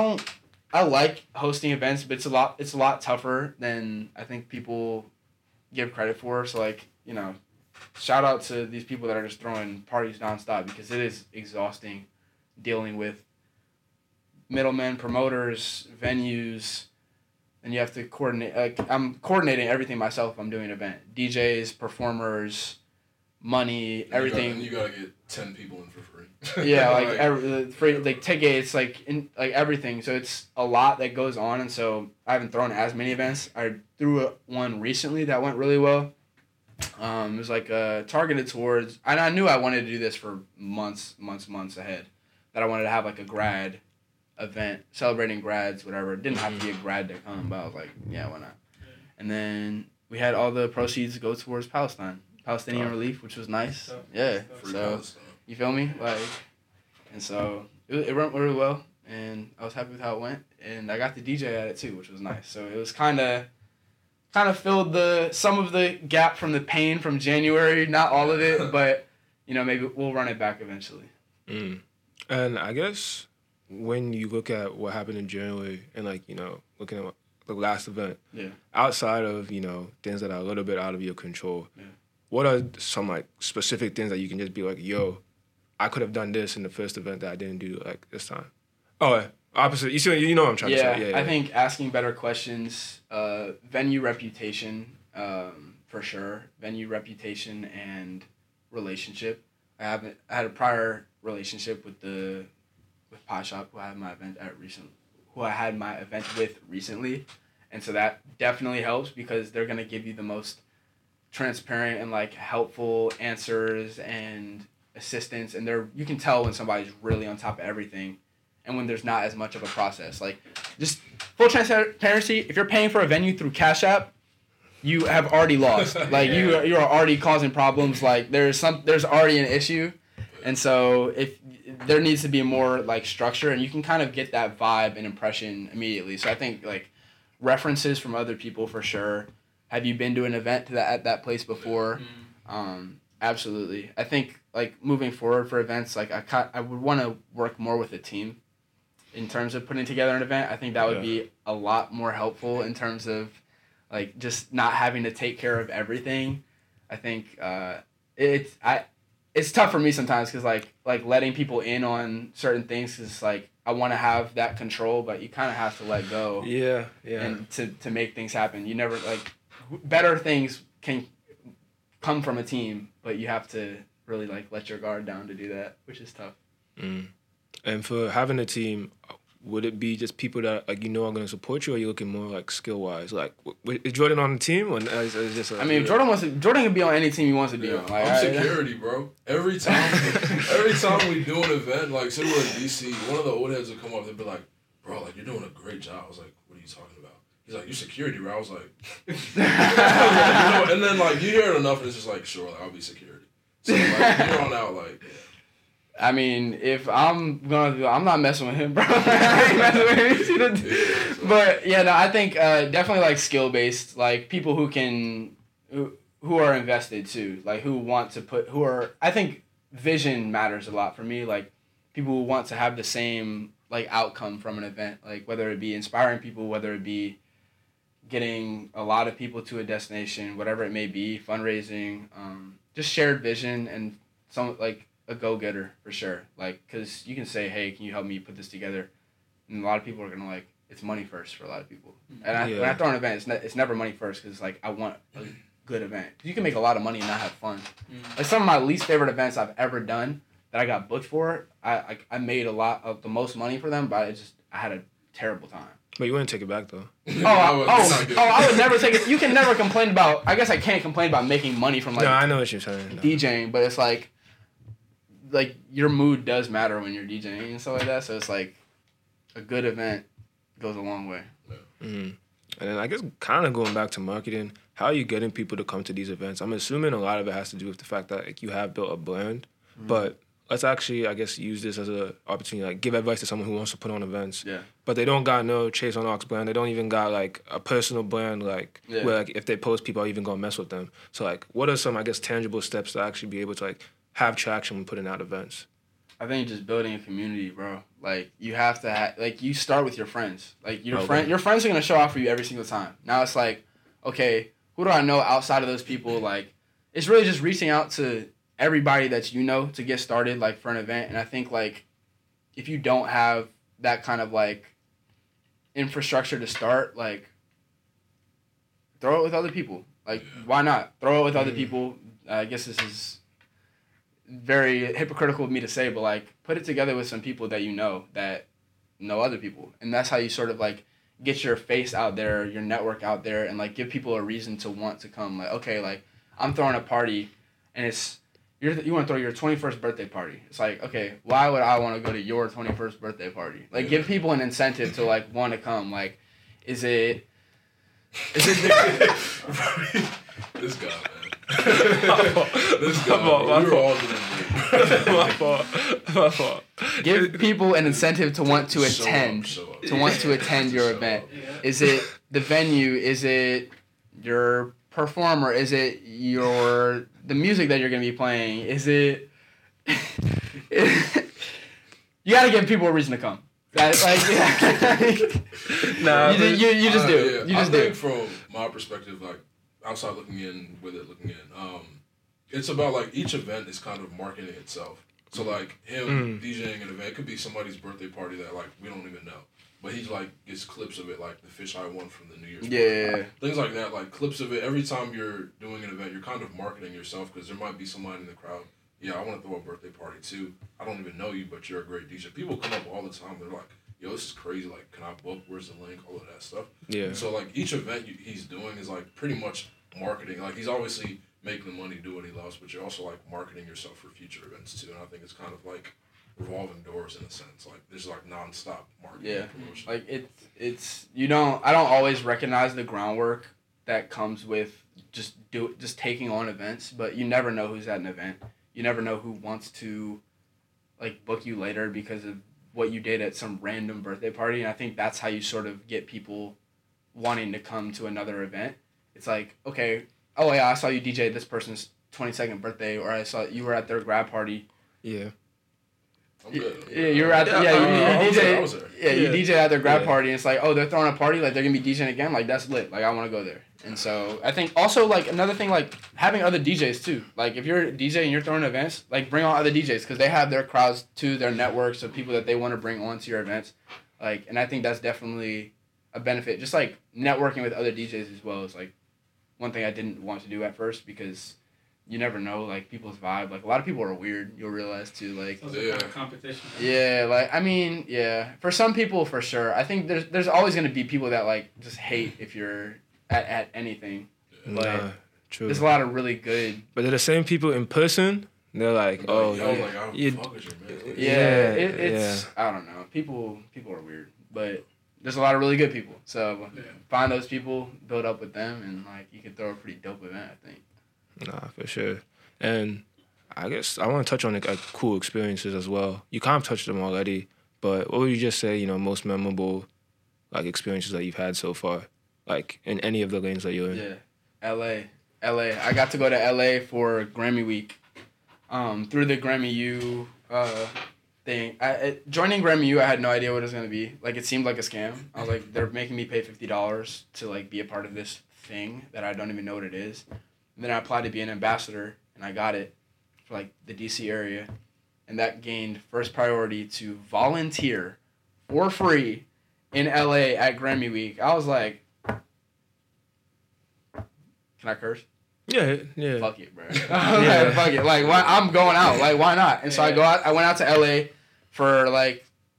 I like hosting events, but it's a lot tougher than I think people give credit for. So, like, you know, shout out to these people that are just throwing parties nonstop because it is exhausting dealing with middlemen, promoters, venues, and you have to coordinate. Like, I'm coordinating everything myself if I'm doing an event. DJs, performers, money, everything.
And you gotta get 10 people in for free.
Yeah, like free, like tickets, like everything. So it's a lot that goes on, and so I haven't thrown as many events. I threw one recently that went really well. It was like targeted towards, and I knew I wanted to do this for months ahead. That I wanted to have like a grad event celebrating grads, whatever. It didn't have to be a grad to come, but I was like, yeah, why not? And then we had all the proceeds go towards Palestinian relief, which was nice. Yeah, so you feel me? Like, and so it went really well, and I was happy with how it went, and I got the DJ at it too, which was nice. So it was kind of filled some of the gap from the pain from January, not all of it, but you know, maybe we'll run it back eventually.
And I guess when you look at what happened in January and, like, you know, looking at the last event, outside of, you know, things that are a little bit out of your control, what are some, like, specific things that you can just be like, yo, I could have done this in the first event that I didn't do, like, this time? Oh, opposite. You know what I'm trying to say. Yeah,
I think asking better questions, venue reputation, for sure. Venue reputation and relationship. I had a prior relationship with Pot Shop, who I had my event with recently, and so that definitely helps because they're gonna give you the most transparent and like helpful answers and assistance, and you can tell when somebody's really on top of everything, and when there's not as much of a process. Like, just full transparency. If you're paying for a venue through Cash App, you have already lost. Like you are already causing problems. Like there's already an issue. And so if there needs to be more like structure, and you can kind of get that vibe and impression immediately. So I think like references from other people for sure. Have you been to an event at that place before? Absolutely. I think like moving forward for events, like I would want to work more with a team in terms of putting together an event. I think that would be a lot more helpful in terms of like just not having to take care of everything. I think it's tough for me sometimes because like letting people in on certain things is like I want to have that control, but you kind of have to let go.
Yeah.
And to make things happen, you never like better things can come from a team, but you have to really like let your guard down to do that, which is tough.
And for having a team, would it be just people that like you know are going to support you, or are you looking more like skill wise? Like, is Jordan on the team, or is just? Like,
I mean, if Jordan can be on any team he wants to be on. Like,
I'm security, bro. Every time we do an event, like say we're in DC, one of the old heads will come up. They'll be like, "Bro, like you're doing a great job." I was like, "What are you talking about?" He's like, "You're security, bro." I was like, you know, and then like you hear it enough, and it's just like, "Sure, like, I'll be security." So like here on out, like. Yeah.
I mean, if I'm not messing with him, bro. I ain't messing with him. But yeah, no, I think definitely like skill based, like people who are invested too, like I think vision matters a lot for me. Like people who want to have the same like outcome from an event, like whether it be inspiring people, whether it be getting a lot of people to a destination, whatever it may be, fundraising, just shared vision and some like. A go-getter for sure, like because you can say, hey, can you help me put this together, and a lot of people are gonna like it's money first for a lot of people. And when I throw an event, it's never money first because like I want a good event. You can make a lot of money and not have fun. Like some of my least favorite events I've ever done that I got booked for, I made a lot of the most money for them, but I had a terrible time.
But you wouldn't take it back though.
I would never take it. You can never complain about. I guess I can't complain about making money from like.
No, I know what you're saying. No.
DJing, but it's like your mood does matter when you're DJing and stuff like that. So it's like a good event goes a long way.
Mm-hmm. And then I guess kind of going back to marketing, how are you getting people to come to these events? I'm assuming a lot of it has to do with the fact that like, you have built a brand, but let's actually, I guess, use this as an opportunity, like give advice to someone who wants to put on events.
Yeah.
But they don't got no Chase on Ox brand. They don't even got like a personal brand, like where like if they post, people are even gonna mess with them. So like, what are some, I guess, tangible steps to actually be able to like have traction when putting out events?
I think just building a community, bro. Like you have to like you start with your friends. Like your friends are gonna show out for you every single time. Now it's like, okay, who do I know outside of those people? Like, it's really just reaching out to everybody that you know to get started, like for an event. And I think like, if you don't have that kind of like infrastructure to start, like, throw it with other people. Like, why not throw it with other people? I guess this is very hypocritical of me to say, but like put it together with some people that you know that know other people, and that's how you sort of like get your face out there, your network out there, and like give people a reason to want to come. Like, okay, like I'm throwing a party, and it's you want to throw your 21st birthday party. It's like, okay, why would I want to go to your 21st birthday party? Like, give people an incentive to like want to come. Like, is it
this guy, man. This guy,
My
we were all gonna
My fault.
Give people an incentive to want to attend, your event. Is it the venue? Is it your performer? Is it the music that you're gonna be playing? Is it? You gotta give people a reason to come. That's like,
Nah,
you just do.
Yeah.
You just
I
do.
think from my perspective, like outside looking in, it's about like each event is kind of marketing itself. So like him DJing an event, it could be somebody's birthday party that like we don't even know, but he's like gets clips of it, like the fisheye one from the New Year's party. Things like that, like clips of it. Every time you're doing an event, you're kind of marketing yourself because there might be somebody in the crowd. Yeah, I want to throw a birthday party too. I don't even know you, but you're a great DJ. People come up all the time. They're like, yo, this is crazy. Like, can I book? Where's the link? All of that stuff.
Yeah.
So like each event he's doing is like pretty much marketing. Like he's obviously making the money, do what he loves, but you're also like marketing yourself for future events too. And I think it's kind of like revolving doors in a sense. Like there's like nonstop marketing.
Yeah.
Promotion.
Like it's I don't always recognize the groundwork that comes with just taking on events, but you never know who's at an event. You never know who wants to like book you later because of what you did at some random birthday party. And I think that's how you sort of get people wanting to come to another event. It's like, okay, oh yeah, I saw you DJ this person's 22nd birthday, or I saw you were at their grad party.
Yeah.
I'm good.
Yeah, you were at you DJ.
Yeah,
you DJ at their grad party, and it's like, oh, they're throwing a party, like they're gonna be DJing again, like that's lit. Like I want to go there. And so I think also like another thing, like having other DJs too. Like if you're a DJ and you're throwing events, like bring on other DJs because they have their crowds too, their networks of people that they want to bring on to your events. Like, and I think that's definitely a benefit. Just like networking with other DJs as well is like one thing I didn't want to do at first because you never know like people's vibe. Like a lot of people are weird. You'll realize too. Like
So it's kind of competition.
yeah, like I mean, yeah. For some people, for sure. I think there's always gonna be people that like just hate if you're at anything. But
true.
there's a lot of really good.
But they're the same people in person. They're like, oh,
I fuck with you, man. Like,
It's I don't know. People are weird, but there's a lot of really good people. So find those people, build up with them, and like you can throw a pretty dope event. I think.
Nah, for sure. And I guess I want to touch on like cool experiences as well. You kind of touched them already, but what would you just say? Most memorable like experiences that you've had so far, like in any of the lanes that you're in.
Yeah, L.A. I got to go to L.A. for Grammy Week. Through the Grammy U thing. Joining Grammy U, I had no idea what it was gonna be. Like it seemed like a scam. I was like, they're making me pay $50 to like be a part of this thing that I don't even know what it is. And then I applied to be an ambassador, and I got it for like the DC area, and that gained first priority to volunteer for free in LA at Grammy Week. I was like, can I curse?
Yeah.
Fuck it, bro. Like, fuck it. Like, why? I'm going out. Like, why not? And so I went out to LA for like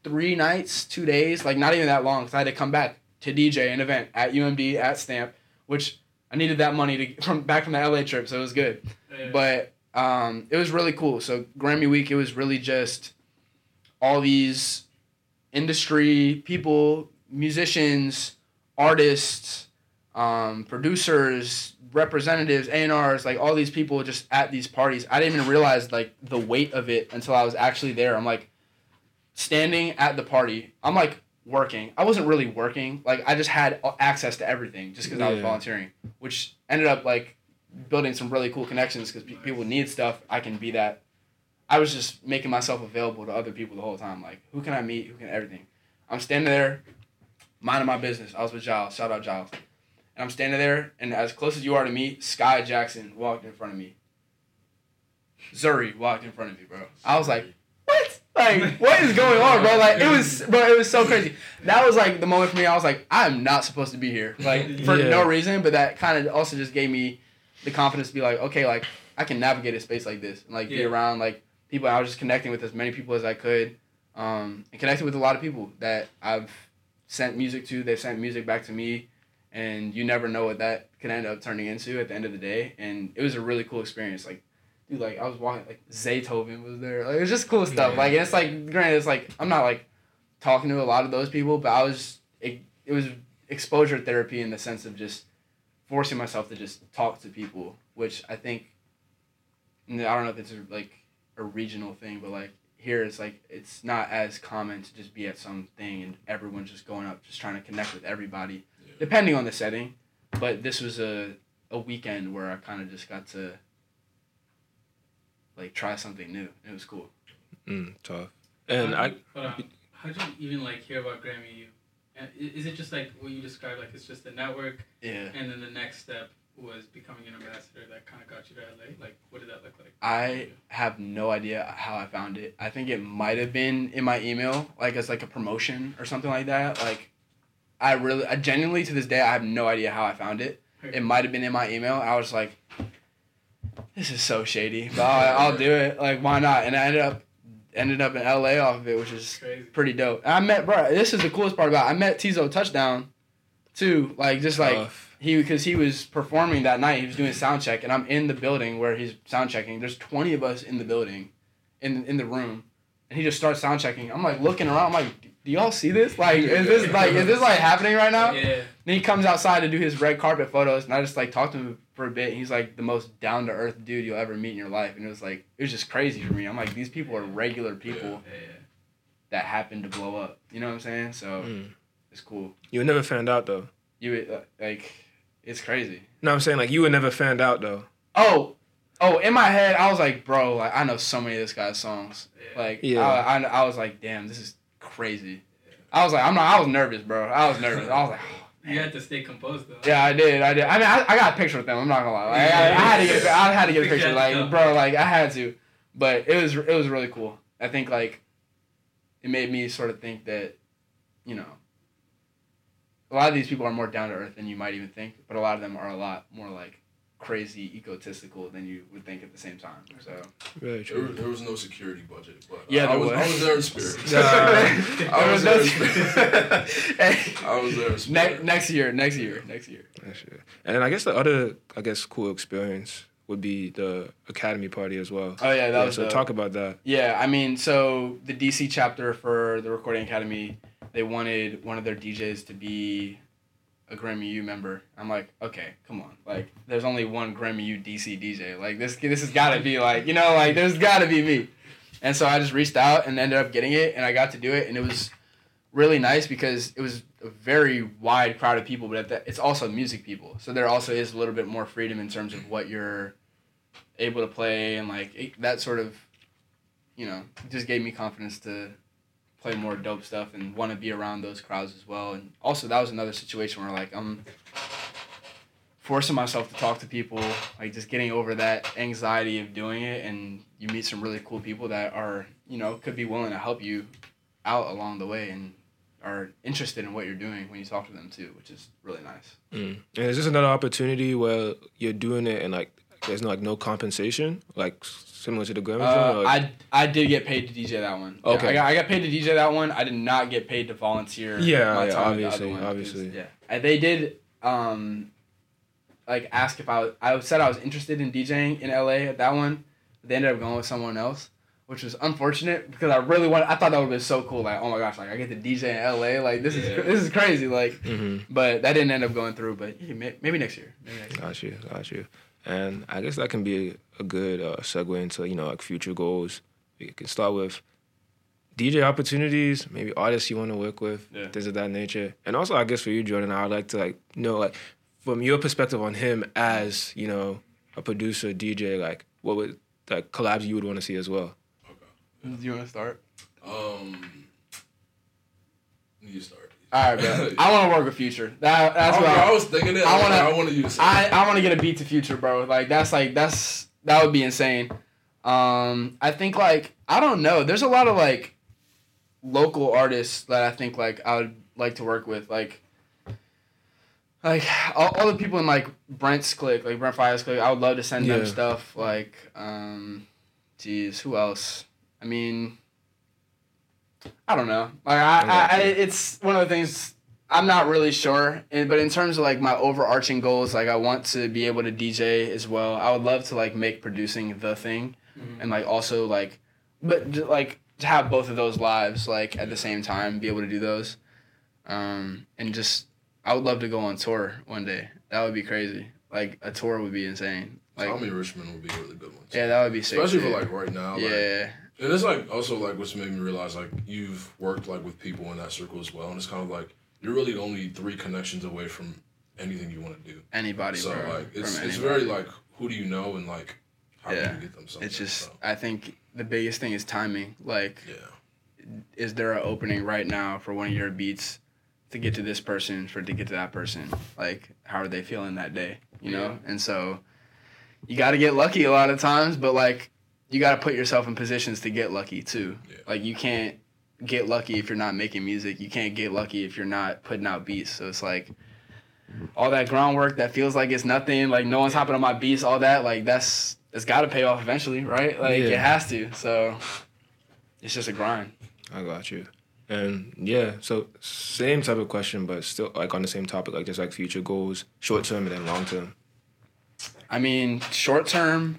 3 nights, 2 days, like not even that long, because I had to come back to DJ an event at UMD at Stamp, which I needed that money from the LA trip, so it was good.
Yeah.
But it was really cool. So Grammy Week, it was really just all these industry people, musicians, artists, producers, representatives, A&Rs, like all these people just at these parties. I didn't even realize like the weight of it until I was actually there. I'm like standing at the party. I'm like working. I wasn't really working. Like I just had access to everything just because I was volunteering, which ended up like building some really cool connections because people need stuff. I can be that. I was just making myself available to other people the whole time. Like, who can I meet? Who can everything? I'm standing there, minding my business. I was with Giles. Shout out Giles. And I'm standing there, and as close as you are to me, Sky Jackson walked in front of me. Zuri walked in front of me, bro. I was like, what? Like, what is going on, bro? Like, it was so crazy. That was like the moment for me. I was like, I'm not supposed to be here, like for no reason. But that kind of also just gave me the confidence to be like, okay, like I can navigate a space like this and like be around like people. I was just connecting with as many people as I could, and connected with a lot of people that I've sent music to. They've sent music back to me, and you never know what that can end up turning into at the end of the day. And it was a really cool experience. Like, dude, like I was walking, like Zaytoven was there. Like it was just cool stuff. Like, and it's like, granted, it's like I'm not like talking to a lot of those people, but it was exposure therapy in the sense of just forcing myself to just talk to people, which I think, I don't know if it's like a regional thing, but like here it's like it's not as common to just be at something and everyone's just going up just trying to connect with everybody, depending on the setting. But this was a weekend where I kind of just got to like try something new. It was cool.
Tough. And
how'd you even like hear about Grammy U? Is it just like what you described, like it's just a network?
Yeah.
And then the next step was becoming an ambassador that kind of got you to LA? Like, what did that look like?
I have no idea how I found it. I think it might have been in my email, like as like a promotion or something like that. Like, I genuinely to this day, I have no idea how I found it. It might have been in my email. I was like, this is so shady, but I'll do it. Like, why not? And I ended up in LA off of it, which is pretty dope. And I met, bro, this is the coolest part about it. I met Tizo Touchdown, too. Like, just like, because he was performing that night. He was doing sound check, and I'm in the building where he's sound checking. There's 20 of us in the building, in the room, and he just starts sound checking. I'm like looking around. I'm like, do y'all see this? Like, is this like happening right now?
Yeah.
Then he comes outside to do his red carpet photos, and I just like talked to him for a bit. And he's like the most down to earth dude you'll ever meet in your life, and it was just crazy for me. I'm like, these people are regular people that happen to blow up. You know what I'm saying? So it's cool.
You would never found out though.
You would like, it's crazy.
No, I'm saying like you would never found out though.
Oh, in my head, I was like, bro, like I know so many of this guy's songs. Like, I was like, damn, this is crazy. I was like, I was nervous, bro. I was nervous. I was like, oh,
you had to stay composed though.
Yeah, I did. I mean, I got a picture with them. I'm not gonna lie. Like, I had to get a picture. Like, bro, like I had to. But it was really cool. I think like it made me sort of think that, you know, a lot of these people are more down to earth than you might even think, but a lot of them are a lot more like crazy egotistical than you would think at the same time. So
very true.
There was no security budget, but
yeah,
I was there in spirit.
I was there in
spirit.
Next year.
And I guess the other cool experience would be the Academy party as well.
Oh yeah, that was.
So talk about that.
Yeah, I mean, so the DC chapter for the Recording Academy, they wanted one of their DJs to be a Grammy U member. I'm like, okay, come on. Like, there's only one Grammy U DC DJ. Like, this has got to be like, you know, like, there's got to be me. And so I just reached out and ended up getting it, and I got to do it, and it was really nice because it was a very wide crowd of people, but it's also music people. So there also is a little bit more freedom in terms of what you're able to play, and, like, that sort of, you know, just gave me confidence to play more dope stuff and want to be around those crowds as well. And also that was another situation where like I'm forcing myself to talk to people, like just getting over that anxiety of doing it, and you meet some really cool people that are, you know, could be willing to help you out along the way and are interested in what you're doing when you talk to them too, which is really nice.
And is this another opportunity where you're doing it and like there's no compensation, like similar to the Grammys? Or
I did get paid to DJ that one.
Okay.
Yeah, I got paid to DJ that one. I did not get paid to volunteer. My time with the other one,
obviously.
Yeah, and they did like ask if I said I was interested in DJing in LA at that one. They ended up going with someone else, which was unfortunate because I thought that would have been so cool. Like, oh my gosh, like I get to DJ in LA. Like this is crazy. Like, but that didn't end up going through. But yeah, maybe next year.
Got you. And I guess that can be a good segue into like future goals. You can start with DJ opportunities, maybe artists you want to work with, things of that nature. And also, I guess for you, Jordan, I'd like to know from your perspective on him as a producer, DJ, what would collabs you would want to see as well.
Do you want to start?
You start.
All right, bro. I want to work with Future. That's what
I was thinking it. I want to use.
I want to get a beat to Future, bro. Like that would be insane. I think I don't know. There's a lot of local artists that I think I would like to work with. Like all the people in Brent's clique, Brent Fire's clique. I would love to send them stuff. Who else? I mean, I don't know. It's one of the things I'm not really sure. But in terms of my overarching goals, I want to be able to DJ as well. I would love to make producing the thing, and also but to have both of those lives at the same time, be able to do those, and just I would love to go on tour one day. That would be crazy. A tour would be insane.
Tommy Richmond would be a really good one too.
Yeah, that would be sick.
Especially for right now.
Yeah.
And it's also what's made me realize you've worked with people in that circle as well, and it's kind of you're really only 3 connections away from anything you want to do.
Anybody,
so
bro.
It's very who do you know and how do you get them something.
It's just I think the biggest thing is timing. Is there an opening right now for one of your beats to get to this person, to get to that person? How are they feeling that day? You know? And so you got to get lucky a lot of times, but you got to put yourself in positions to get lucky too. Yeah. You can't get lucky if you're not making music. You can't get lucky if you're not putting out beats. So it's all that groundwork that feels like it's nothing, no one's hopping on my beats, all that, it's got to pay off eventually, right? It has to. So it's just a grind.
I got you. And so same type of question, but still on the same topic, just future goals, short term and then long term.
I mean, short term,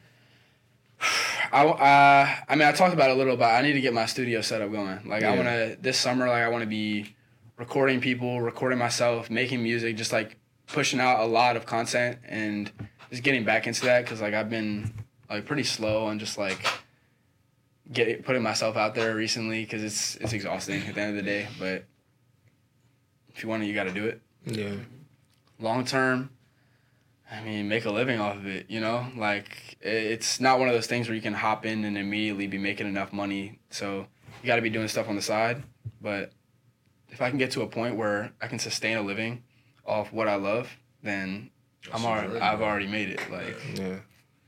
I talked about it a little bit. I need to get my studio setup going. I want to, this summer, I want to be recording people, recording myself, making music, just pushing out a lot of content and just getting back into that because I've been pretty slow on just putting myself out there recently because it's exhausting at the end of the day. But if you want it, you got to do it.
Yeah. Long
term, I mean, make a living off of it, it's not one of those things where you can hop in and immediately be making enough money. So you got to be doing stuff on the side. But if I can get to a point where I can sustain a living off what I love, then I've already made it.
Yeah.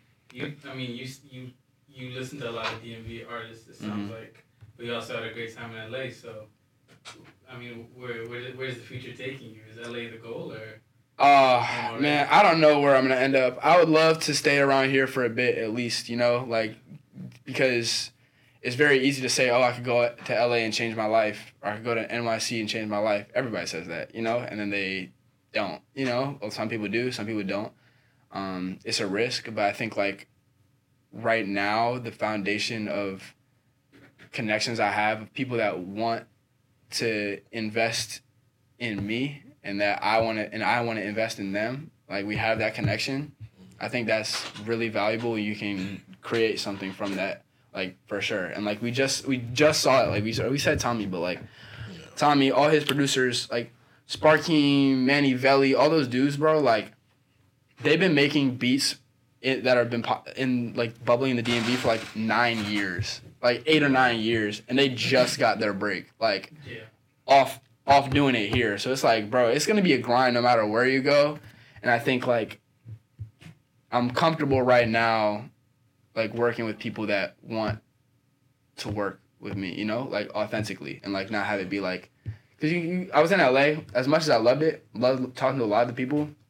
You listen to a lot of DMV artists, it sounds like. But you also had a great time in LA, so I mean, where's the future taking you? Is LA the goal or?
Man, I don't know where I'm gonna end up. I would love to stay around here for a bit at least, because it's very easy to say, I could go to LA and change my life, or I could go to NYC and change my life. Everybody says that, and then they don't, Well, some people do, some people don't. It's a risk, but I think right now the foundation of connections I have of people that want to invest in me and that I want to invest in them, we have that connection. I think that's really valuable. You can create something from that, for sure. And we just saw it. We said Tommy, but Tommy, all his producers, Sparkeem, Manny Velli, all those dudes, bro, they've been making beats that have been bubbling in the DMV for 9 years, 8 or 9 years, and they just got their break, off doing it here. So it's bro, it's gonna be a grind no matter where you go, and I think I'm comfortable right now, working with people that want to work with me, authentically, and not have it be because I was in LA, as much as I loved it, loved talking to a lot of the people.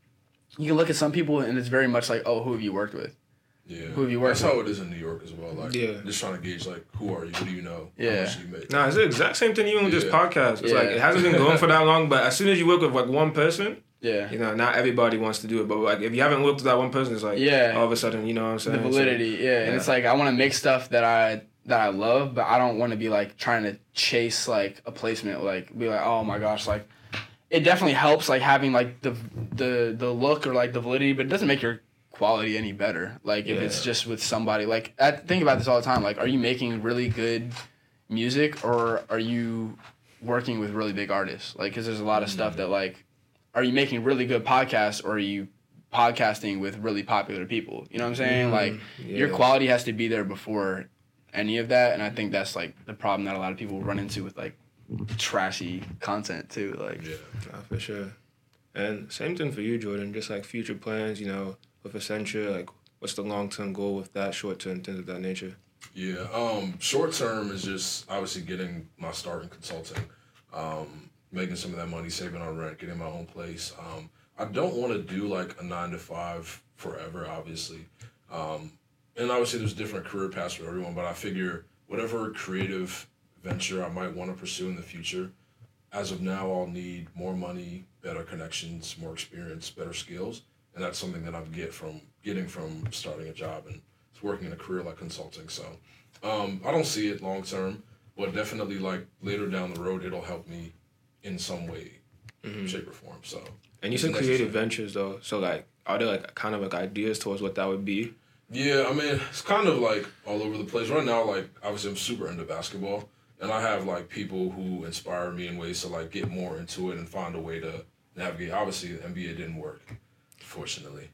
you can look at some people and it's very much like, oh, who have you worked with?
Yeah,
Who have you worked
that's
with?
how it is in New York as well. Like,
Yeah.
just trying to gauge like, who are you? What do you know?
Yeah.
How much do you make?
Nah, it's the exact same thing even with this
Yeah.
podcast. It's
Yeah.
like it hasn't been going for that long, but as soon as you work with like one person,
Yeah.
you know, not everybody wants to do it. But like if you haven't worked with that one person, it's like
Yeah.
all of a sudden, you know what I'm saying?
The validity, yeah. And
yeah.
it's like I want to make stuff that I love, but I don't want to be like trying to chase like a placement, like be like, oh my gosh, like it definitely helps like having like the look or like the validity, but it doesn't make your quality any better. Like if it's just with somebody, like I think about this all the time. Like, are you making really good music or are you working with really big artists? Like, because there's a lot of stuff that like, are you making really good podcasts or are you podcasting with really popular people? You know what I'm saying? Like your quality has to be there before any of that, and I think that's like the problem that a lot of people run into with like trashy content too. Like,
Yeah.
Nah, for sure. And same thing for you, Jordan. Just like future plans, you know, with Accenture, like what's the long-term goal with that, short-term, things of that nature?
Yeah. Short term is just obviously getting my start in consulting, making some of that money, saving on rent, getting my own place. I don't want to do like a 9-to-5 forever, obviously. And obviously there's different career paths for everyone, but I figure whatever creative venture I might want to pursue in the future, as of now, I'll need more money, better connections, more experience, better skills. And that's something that I'm getting from starting a job and working in a career like consulting. So I don't see it long term, but definitely like later down the road, it'll help me in some way, shape or form. So.
And you said creative ventures though, so like are there like kind of like ideas towards what that would be?
Yeah, I mean, it's kind of like all over the place. Right now, like, obviously I'm super into basketball, and I have, like, people who inspire me in ways to, like, get more into it and find a way to navigate. Obviously, the NBA didn't work, fortunately.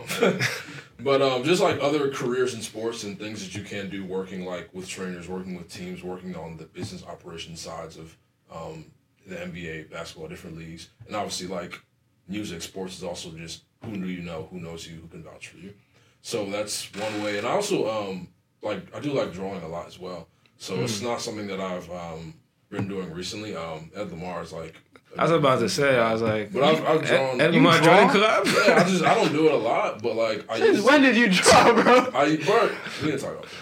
But just, like, other careers in sports and things that you can do working, like, with trainers, working with teams, working on the business operations sides of the NBA, basketball, different leagues. And obviously, like, music, sports is also just who do you know, who knows you, who can vouch for you. So that's one way, and I also I do like drawing a lot as well. So it's not something that I've been doing recently. Ed Lamar is like.
I was about to say, I was like,
but I've drawn.
Ed Lamar drawing collab?
Yeah, I don't do it a lot, but like
when did you draw, bro?
We didn't talk about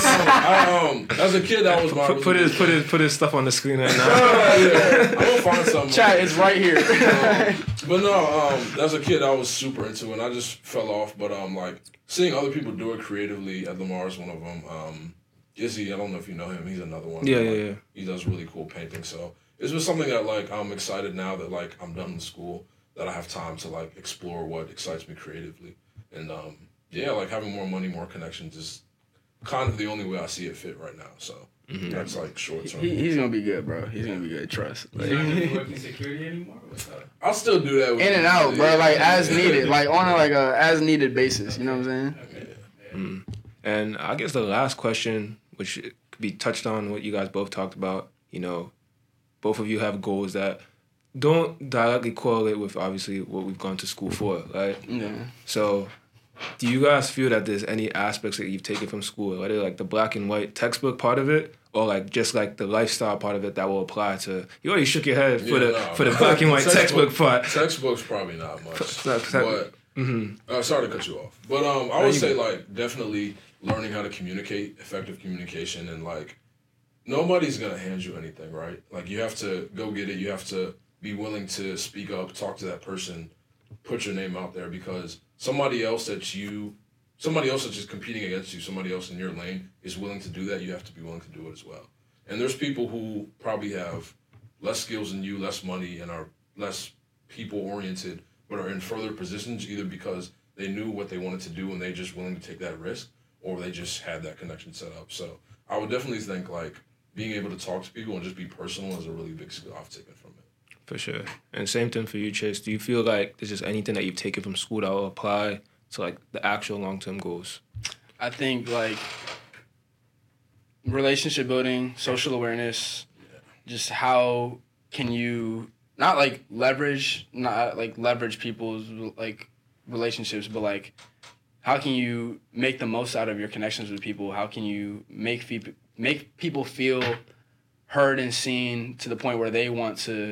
that. But, as a kid, that was my.
Put his stuff on the screen right now.
Yeah, I'm gonna find something.
Chat, it's right here.
But no, as a kid, I was super into it, and I just fell off. But like seeing other people do it creatively, Ed Lamar is one of them. Izzy, I don't know if you know him. He's another one.
Yeah.
He does really cool painting. So it's just something that like I'm excited now that like I'm done with school, that I have time to like explore what excites me creatively. And like having more money, more connections is kind of the only way I see it fit right now. So that's like short term.
He's gonna be good, bro. He's gonna be good. Trust.
You're not gonna be working security anymore? What's up?
I'll still do that.
In and out, bro. Like as needed, like on a as needed basis. You know what I'm saying?
And I guess the last question, which could be touched on what you guys both talked about, you know, both of you have goals that don't directly correlate with obviously what we've gone to school for, right?
Yeah.
So do you guys feel that there's any aspects that you've taken from school, whether like the black and white textbook part of it, or like just like the lifestyle part of it that will apply to? You already shook your head for the black and white textbook part.
Textbooks probably not much. But sorry to cut you off. But I would say like definitely learning how to communicate, effective communication, and like nobody's gonna hand you anything, right? Like you have to go get it. You have to be willing to speak up, talk to that person, put your name out there, because somebody else that's just competing against you, somebody else in your lane is willing to do that. You have to be willing to do it as well. And there's people who probably have less skills than you, less money, and are less people-oriented, but are in further positions either because they knew what they wanted to do and they just willing to take that risk, or they just had that connection set up. So I would definitely think like being able to talk to people and just be personal is a really big skill I've taken from it.
For sure. And same thing for you, Chase. Do you feel like there's just anything that you've taken from school that will apply to like the actual long-term goals?
I think like relationship building, social awareness, just how can you not leverage people's like relationships, but like how can you make the most out of your connections with people? How can you make people feel heard and seen to the point where they want to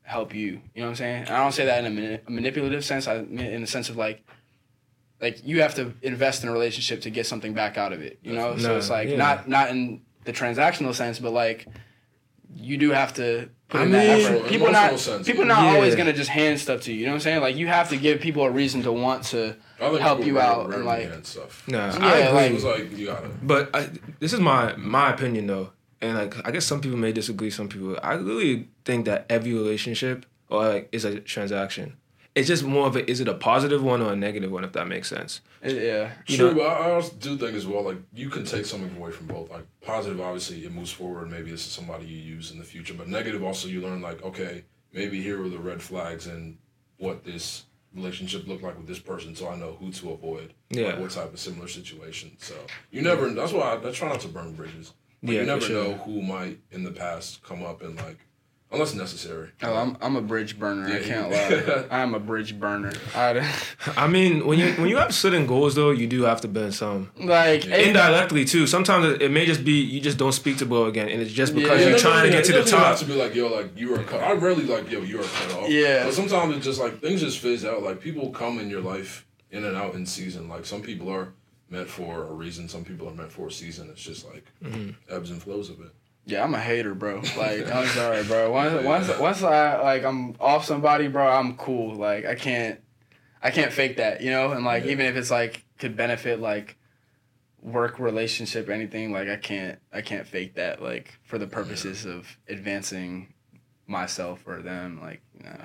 help you. You know what I'm saying? And I don't say that in a manipulative sense. I mean in the sense of like you have to invest in a relationship to get something back out of it. You know, so it's like not in the transactional sense, but like you do have to put in that effort. People not always gonna just hand stuff to you. You know what I'm saying? Like you have to give people a reason to want to help you out and like
stuff.
Nah,
yeah,
I agree.
like,
It was like you gotta.
But this is my opinion though, and like I guess some people may disagree. Some people, I really think that every relationship or like is a transaction. It's just more of is it a positive one or a negative one, if that makes sense.
Yeah.
True, but I also do think as well, like, you can take something away from both. Like, positive, obviously, it moves forward. Maybe this is somebody you use in the future. But negative, also, you learn, like, okay, maybe here are the red flags and what this relationship looked like with this person, so I know who to avoid.
Yeah.
Like, what type of similar situation. So, you never, that's why I try not to burn bridges. Like,
Yeah,
you never
for sure.
know who might, in the past, come up and, like, unless necessary.
Oh, I'm a bridge burner. I
Yeah.
can't lie. I'm a bridge burner.
I mean, when you have certain goals though, you do have to burn some.
Like
Indirectly too. Sometimes it may just be you just don't speak to bro again, and it's just because
Yeah.
you're trying to get to the
It doesn't
top.
have to be like, yo, like, you are cut. I rarely like, yo, you are cut off.
Yeah.
But sometimes it's just like, things just fizz out. Like, people come in your life in and out in season. Like, some people are meant for a reason. Some people are meant for a season. It's just like ebbs and flows of it.
Yeah, I'm a hater, bro. Like, I'm sorry, bro. Once I like I'm off somebody, bro, I'm cool. Like, I can't fake that, you know. And like, even if it's like could benefit like work, relationship, anything, like I can't fake that. Like for the purposes of advancing myself or them, like,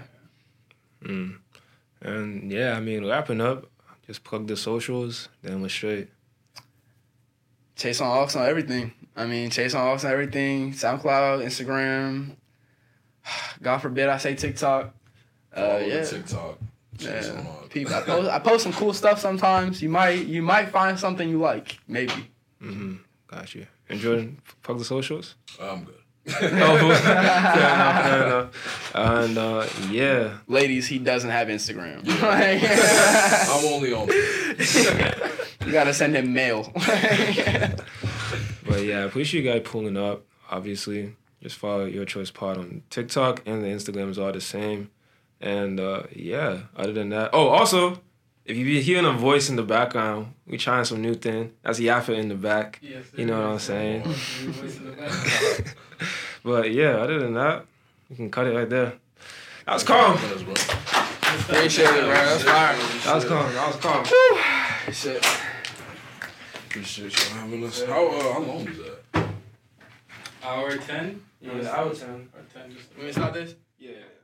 nah.
And yeah, I mean, wrapping up, just plug the socials, then we're straight.
Chase on Aux on everything. I mean, Chase on Aux on everything. SoundCloud, Instagram. God forbid I say TikTok.
Follow
Yeah.
the TikTok. Chase
Yeah.
them on.
People, I post some cool stuff sometimes. You might find something you like, maybe.
Got you. And Jordan, plug the socials.
I'm good.
Fair enough. And yeah.
Ladies, he doesn't have Instagram.
I'm only on.
You gotta send him mail.
But yeah, I appreciate you guys pulling up. Obviously, just follow Your Choice Pod on TikTok, and the Instagrams are the same. And yeah, other than that, also, if you be hearing a voice in the background, we trying some new thing. That's Yafa in the back.
Yes,
You know what I'm saying?
Voice in the back.
But yeah, other than that, we can cut it right there. That was calm.
Appreciate it, bro. That's fire.
That was calm.
Shit.
Appreciate you having us. How long is that?
Hour 10?
Yeah, I was 10.
Or 10.
Let me stop this.
Yeah.